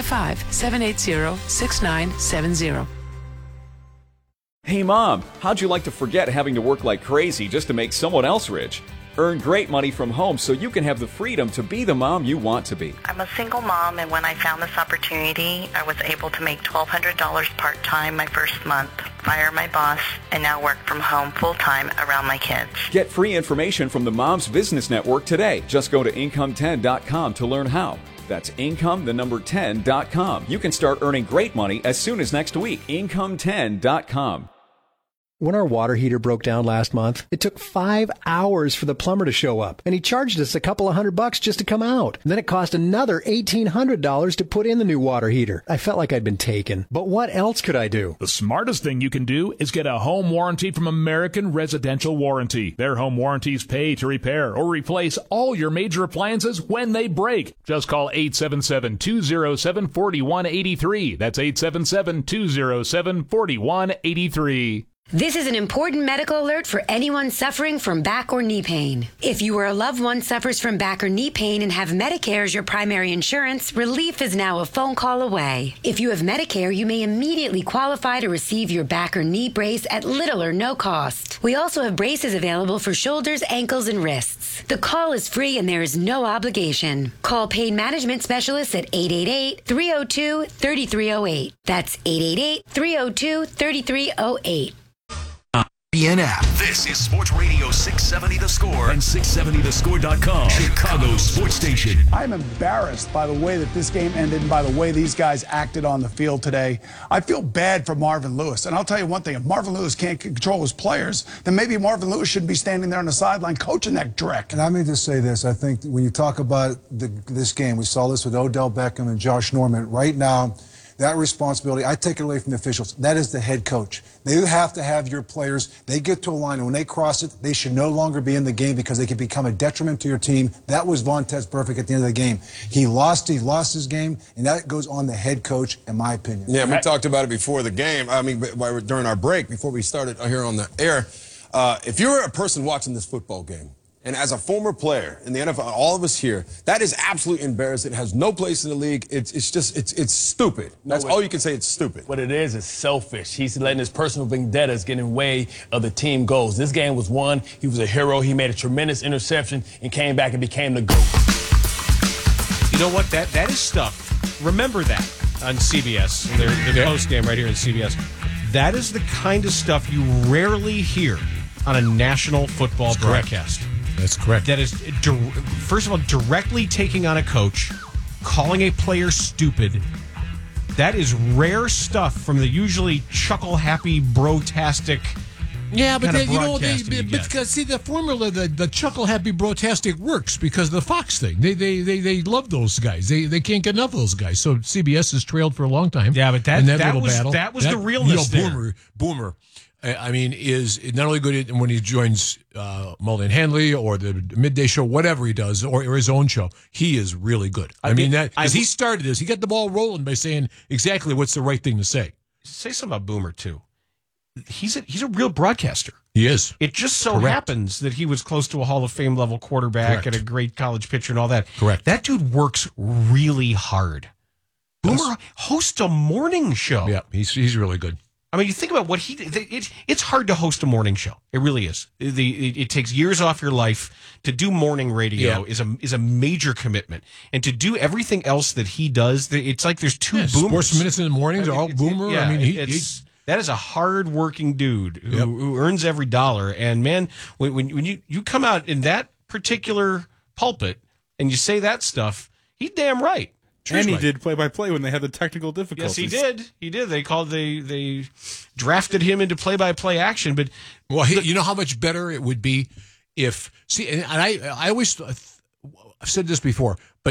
855-780-6970. Hey Mom, how'd you like to forget having to work like crazy just to make someone else rich? Earn great money from home so you can have the freedom to be the mom you want to be. I'm a single mom, and when I found this opportunity, I was able to make $1,200 part-time my first month, fire my boss, and now work from home full-time around my kids. Get free information from the Moms Business Network today. Just go to Income10.com to learn how. That's Income10.com. You can start earning great money as soon as next week. Income10.com. When our water heater broke down last month, it took 5 hours for the plumber to show up, and he charged us a couple of $100 just to come out. And then it cost another $1,800 to put in the new water heater. I felt like I'd been taken. But what else could I do? The smartest thing you can do is get a home warranty from American Residential Warranty. Their home warranties pay to repair or replace all your major appliances when they break. Just call 877-207-4183. That's 877-207-4183. This is an important medical alert for anyone suffering from back or knee pain. If you or a loved one suffers from back or knee pain and have Medicare as your primary insurance, relief is now a phone call away. If you have Medicare, you may immediately qualify to receive your back or knee brace at little or no cost. We also have braces available for shoulders, ankles, and wrists. The call is free and there is no obligation. Call Pain Management Specialists at 888-302-3308. That's 888-302-3308. ESPN app. This is Sports Radio 670 The Score and 670thescore.com. Chicago's sports station. I'm embarrassed by the way that this game ended and by the way these guys acted on the field today. I feel bad for Marvin Lewis. And I'll tell you one thing, if Marvin Lewis can't control his players, then maybe Marvin Lewis shouldn't be standing there on the sideline coaching that dreck. And I may just say this. I think when you talk about this game, we saw this with Odell Beckham and Josh Norman. Right now, that responsibility, I take it away from the officials. That is the head coach. They have to have your players. They get to a line, and when they cross it, they should no longer be in the game because they can become a detriment to your team. That was Vontaze Burfict at the end of the game. He lost his game, and that goes on the head coach, in my opinion. Yeah, we talked about it before the game. I mean, during our break, before we started here on the air. If you're a person watching this football game, and as a former player in the NFL, all of us here, that is absolutely embarrassing. It has no place in the league. It's stupid. That's all you can say. It's stupid. What it is selfish. He's letting his personal vendettas get in the way of the team goals. This game was won. He was a hero. He made a tremendous interception and came back and became the GOAT. You know what? That is stuff. Remember that on CBS. Their post game right here on CBS. That is the kind of stuff you rarely hear on a national football broadcast. That's correct. That is, first of all, directly taking on a coach, calling a player stupid. That is rare stuff from the usually chuckle-happy, bro-tastic. Yeah, but because see the formula, the chuckle-happy, bro-tastic works because of the Fox thing. They love those guys. They can't get enough of those guys. So CBS has trailed for a long time. Yeah, but that was the realness there. Boomer. I mean, is not only good when he joins Mullen Handley or the midday show, whatever he does, or his own show. He is really good. I mean, because he started this, he got the ball rolling by saying exactly what's the right thing to say. Say something about Boomer too. He's a real broadcaster. He is. It just so happens that he was close to a Hall of Fame level quarterback and a great college pitcher and all that. Correct. That dude works really hard. Boomer hosts a morning show. Yeah, he's really good. I mean, you think about what it's hard to host a morning show. It really is. It takes years off your life. To do morning radio is a major commitment. And to do everything else that he does, it's like there's two boomers. Sports Minutes in the mornings are all Boomer. I mean, that is a hard-working dude who earns every dollar. And, man, when you come out in that particular pulpit and you say that stuff, he's damn right. And he did play-by-play when they had the technical difficulties. Yes, he did. He did. They drafted him into play-by-play action. But you know how much better it would be if and I always I've said this before, but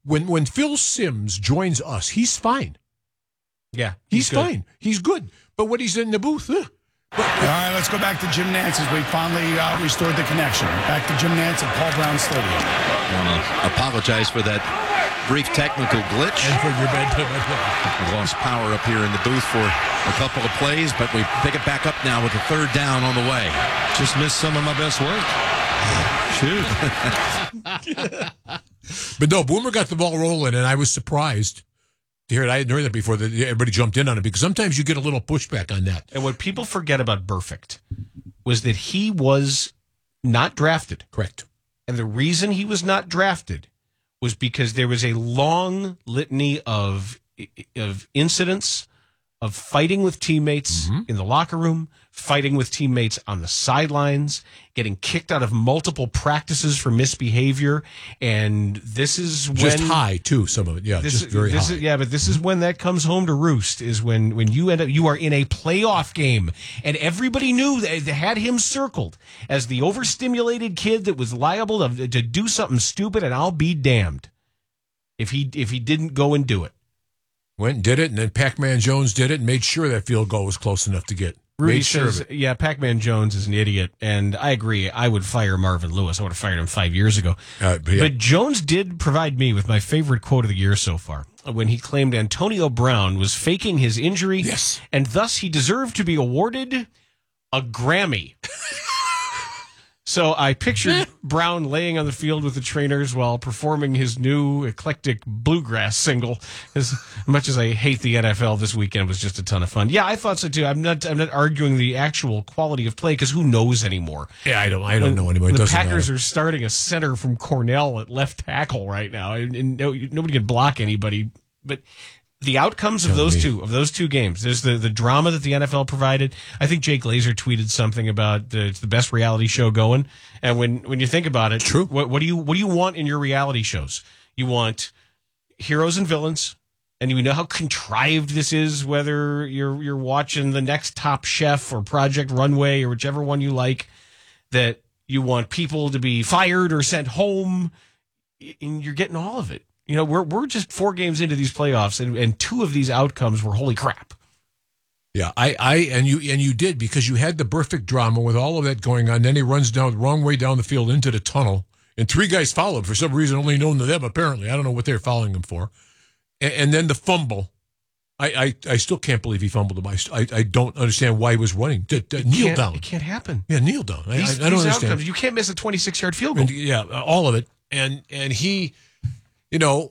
when Phil Simms joins us, he's fine. Yeah, he's fine. He's good. But when he's in the booth, All right, let's go back to Jim Nantz as we finally restored the connection. Back to Jim Nantz at Paul Brown Stadium. I want to apologize for that brief technical glitch. And for your bed. We lost power up here in the booth for a couple of plays, but we pick it back up now with the third down on the way. Just missed some of my best work. Shoot. But no, Boomer got the ball rolling, and I was surprised to hear it. I hadn't heard that before, that everybody jumped in on it, because sometimes you get a little pushback on that. And what people forget about Burfict was that he was not drafted. Correct. And the reason he was not drafted was because there was a long litany of incidents of fighting with teammates in the locker room, fighting with teammates on the sidelines, getting kicked out of multiple practices for misbehavior. And this is when... Just high, too, some of it. Yeah, just very high. But this is when that comes home to roost, is when you end up... You are in a playoff game, and everybody knew, they had him circled as the overstimulated kid that was liable to do something stupid, and I'll be damned if he didn't go and do it. Went and did it, and then Pac-Man Jones did it and made sure that field goal was close enough to get. Rudy says, yeah, Pac-Man Jones is an idiot, and I agree. I would fire Marvin Lewis. I would have fired him 5 years ago. But Jones did provide me with my favorite quote of the year so far, when he claimed Antonio Brown was faking his injury, and thus he deserved to be awarded a Grammy. So I pictured Brown laying on the field with the trainers while performing his new eclectic bluegrass single. As much as I hate the NFL, this weekend was just a ton of fun. Yeah, I thought so too. I'm not arguing the actual quality of play, because who knows anymore? Yeah, I don't know anymore. The Packers are starting a center from Cornell at left tackle right now, and nobody can block anybody. But the outcomes of those two games, there's the drama that the NFL provided. I think Jake Glazer tweeted something about it's the best reality show going. And when you think about it, true. What do you want in your reality shows? You want heroes and villains, and you know how contrived this is, whether you're watching The Next Top Chef or Project Runway or whichever one you like, that you want people to be fired or sent home, and you're getting all of it. You know, we're just 4 games into these playoffs, and 2 of these outcomes were holy crap. Yeah, and you did, because you had the perfect drama with all of that going on. Then he runs down the wrong way down the field into the tunnel, and 3 guys followed for some reason only known to them. Apparently, I don't know what they're following him for. And then the fumble. I still can't believe he fumbled him. I don't understand why he was running. Kneel down. It can't happen. Yeah, kneel down. I don't understand. Outcomes, you can't miss a 26-yard field goal. Yeah, all of it. And he. You know,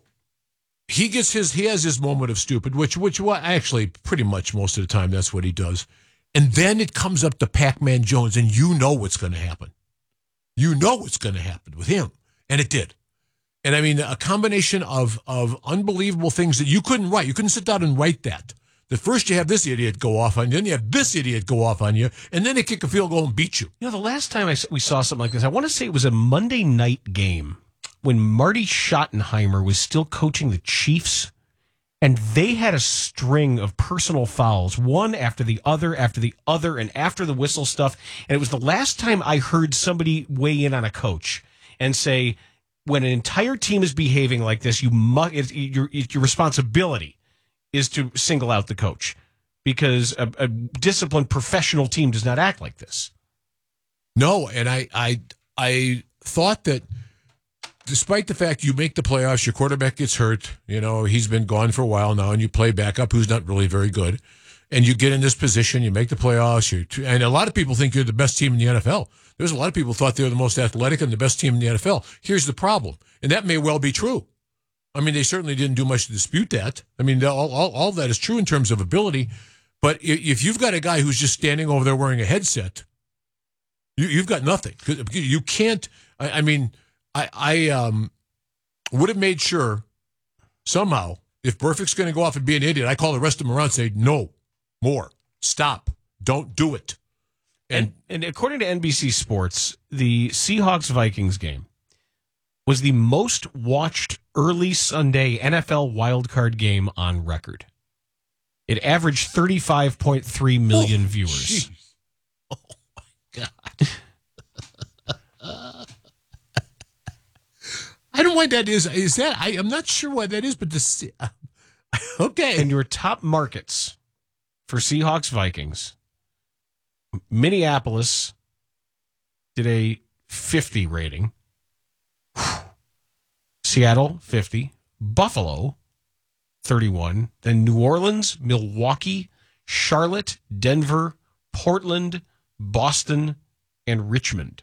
he has his moment of stupid, which actually pretty much most of the time that's what he does. And then it comes up to Pac-Man Jones, and you know what's going to happen. You know what's going to happen with him. And it did. And I mean, a combination of unbelievable things that you couldn't write. You couldn't sit down and write that. The first you have this idiot go off on you, then you have this idiot go off on you, and then they kick a field goal and beat you. You know, the last time we saw something like this, I want to say it was a Monday night game, when Marty Schottenheimer was still coaching the Chiefs, and they had a string of personal fouls, one after the other, and after the whistle stuff. And it was the last time I heard somebody weigh in on a coach and say, when an entire team is behaving like this, your responsibility is to single out the coach, because a disciplined professional team does not act like this. No, and I thought that, despite the fact you make the playoffs, your quarterback gets hurt, you know, he's been gone for a while now, and you play backup, who's not really very good, and you get in this position, you make the playoffs, and a lot of people think you're the best team in the NFL. There's a lot of people who thought they were the most athletic and the best team in the NFL. Here's the problem, and that may well be true. I mean, they certainly didn't do much to dispute that. I mean, all that is true in terms of ability, but if you've got a guy who's just standing over there wearing a headset, you've got nothing. You can't, I mean... I would have made sure somehow, if Burfict's going to go off and be an idiot, I call the rest of them around and say, no, more, stop, don't do it. And according to NBC Sports, the Seahawks-Vikings game was the most watched early Sunday NFL wildcard game on record. It averaged 35.3 million viewers. Geez. Oh, my God. I don't why that is that I'm not sure why that is, but okay. And your top markets for Seahawks Vikings. Minneapolis did a 50 rating. Seattle 50, Buffalo 31, then New Orleans, Milwaukee, Charlotte, Denver, Portland, Boston, and Richmond.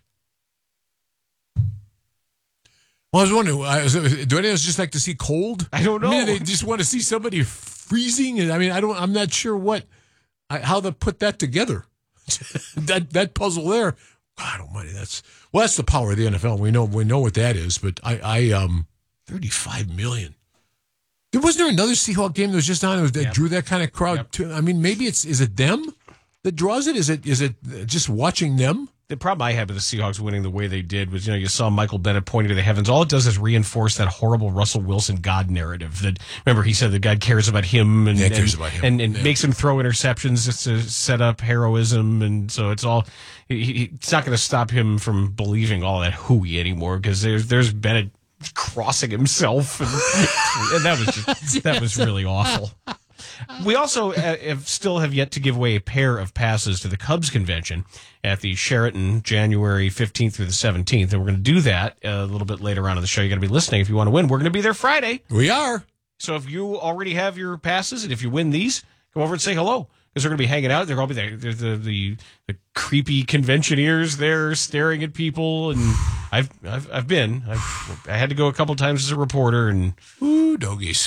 Well, I was wondering, do anyone just like to see cold? I don't know. I mean, they just want to see somebody freezing, and I'm not sure how they put that together. that puzzle there. God Almighty, that's the power of the NFL. We know what that is. But I 35 million. Wasn't there another Seahawks game that was just on that drew that kind of crowd too? I mean, maybe is it them that draws it? Is it just watching them? The problem I had with the Seahawks winning the way they did was, you saw Michael Bennett pointing to the heavens. All it does is reinforce that horrible Russell Wilson God narrative. That, remember, he said that God cares about him and makes him throw interceptions just to set up heroism, and so it's all. It's not going to stop him from believing all that hooey anymore, because there's Bennett crossing himself, and that was really awful. We also still have yet to give away a pair of passes to the Cubs convention at the Sheraton, January 15th through the 17th. And we're going to do that a little bit later on in the show. You got to be listening if you want to win. We're going to be there Friday. We are. So if you already have your passes, and if you win these, come over and say hello, because they're going to be hanging out. They're going to be there. There's the creepy conventioneers there staring at people, and I've been. I had to go a couple times as a reporter, and ooh, doggies.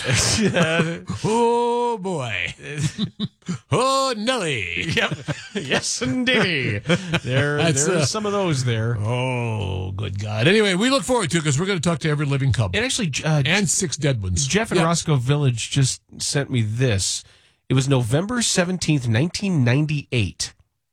Oh boy. Oh Nelly. Yep. Yes, indeed. There's some of those there. Oh, good God. Anyway, we look forward to it, because we're going to talk to every living Cub. And actually, and 6 dead ones. Jeff in Roscoe Village just sent me this. It was November 17th, 1998.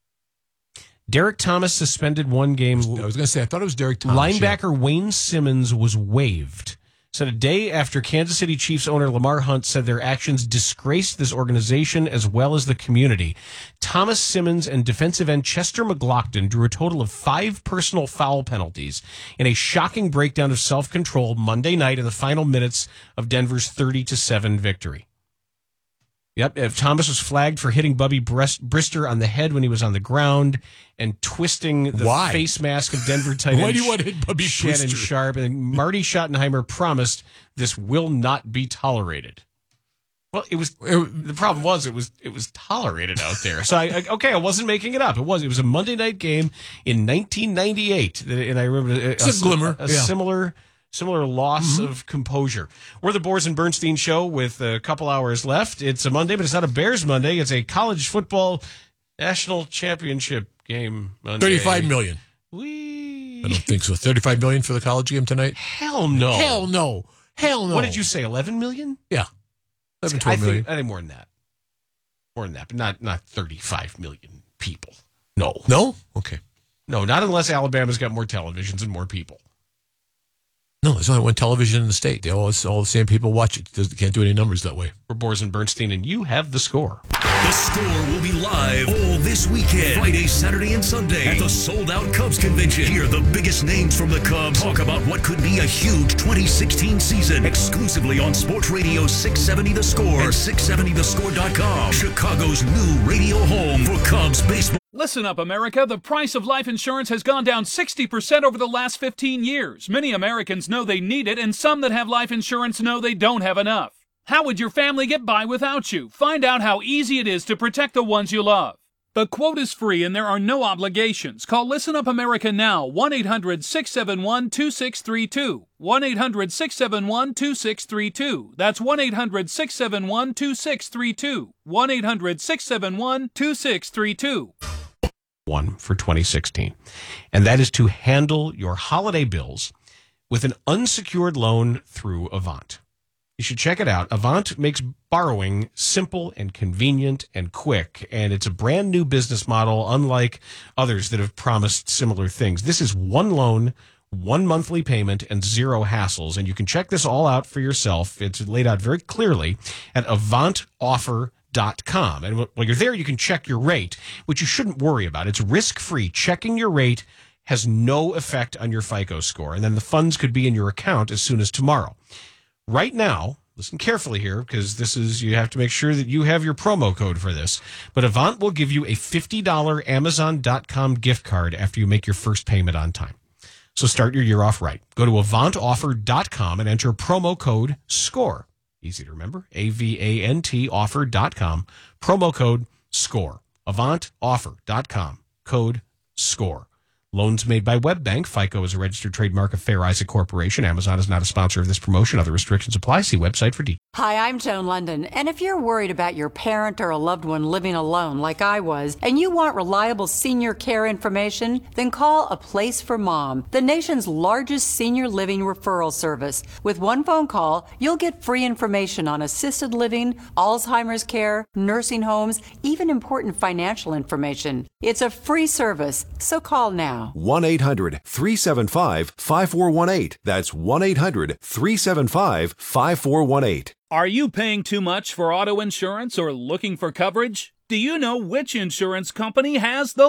Derek Thomas suspended one game. I was going to say, I thought it was Derek Thomas. Linebacker Wayne Simmons was waived. Said a day after Kansas City Chiefs owner Lamar Hunt said their actions disgraced this organization as well as the community. Thomas, Simmons, and defensive end Chester McLaughlin drew a total of 5 personal foul penalties in a shocking breakdown of self-control Monday night in the final minutes of Denver's 30-7 victory. Yep, Thomas was flagged for hitting Bubby Brister on the head when he was on the ground and twisting the face mask of Denver tight end. Why do you want to hit Bubby Shannon Brister? Sharp? And Marty Schottenheimer promised this will not be tolerated. Well, the problem was it was tolerated out there. So I wasn't making it up. It was a Monday night game in 1998, and I remember it's a glimmer, similar loss of composure. We're the Boers and Bernstein Show with a couple hours left. It's a Monday, but it's not a Bears Monday. It's a college football national championship game Monday. 35 million. I don't think so. 35 million for the college game tonight? Hell no. Hell no. Hell no. What did you say, 11 million? Yeah. 11, 12 million. I think more than that. More than that, but not 35 million people. No. No? Okay. No, not unless Alabama's got more televisions and more people. No, there's only one television in the state. All the same people watch it. Can't do any numbers that way. We're Boers and Bernstein, and you have the score. The Score will be live all this weekend, Friday, Saturday, and Sunday at the sold-out Cubs convention. Hear the biggest names from the Cubs talk about what could be a huge 2016 season, exclusively on Sports Radio 670 The Score and 670thescore.com, Chicago's new radio home for Cubs baseball. Listen up, America. The price of life insurance has gone down 60% over the last 15 years. Many Americans know they need it, and some that have life insurance know they don't have enough. How would your family get by without you? Find out how easy it is to protect the ones you love. The quote is free and there are no obligations. Call Listen Up America now, 1-800-671-2632. 1-800-671-2632. That's 1-800-671-2632. 1-800-671-2632. One for 2016, and that is to handle your holiday bills with an unsecured loan through Avant. You should check it out. Avant makes borrowing simple and convenient and quick, and it's a brand new business model, unlike others that have promised similar things. This is one loan, one monthly payment, and zero hassles, and you can check this all out for yourself. It's laid out very clearly at AvantOffer.com. And while you're there, you can check your rate, which you shouldn't worry about. It's risk-free. Checking your rate has no effect on your FICO score, and then the funds could be in your account as soon as tomorrow. Right now, listen carefully here, because you have to make sure that you have your promo code for this, but Avant will give you a $50 Amazon.com gift card after you make your first payment on time. So start your year off right. Go to AvantOffer.com and enter promo code SCORE. Easy to remember, AVANT offer.com, promo code SCORE. AvantOffer.com, code SCORE. Loans made by WebBank. FICO is a registered trademark of Fair Isaac Corporation. Amazon is not a sponsor of this promotion. Other restrictions apply. See website for details. Hi, I'm Joan London, and if you're worried about your parent or a loved one living alone like I was, and you want reliable senior care information, then call A Place for Mom, the nation's largest senior living referral service. With one phone call, you'll get free information on assisted living, Alzheimer's care, nursing homes, even important financial information. It's a free service, so call now. 1-800-375-5418. That's 1-800-375-5418. Are you paying too much for auto insurance or looking for coverage? Do you know which insurance company has the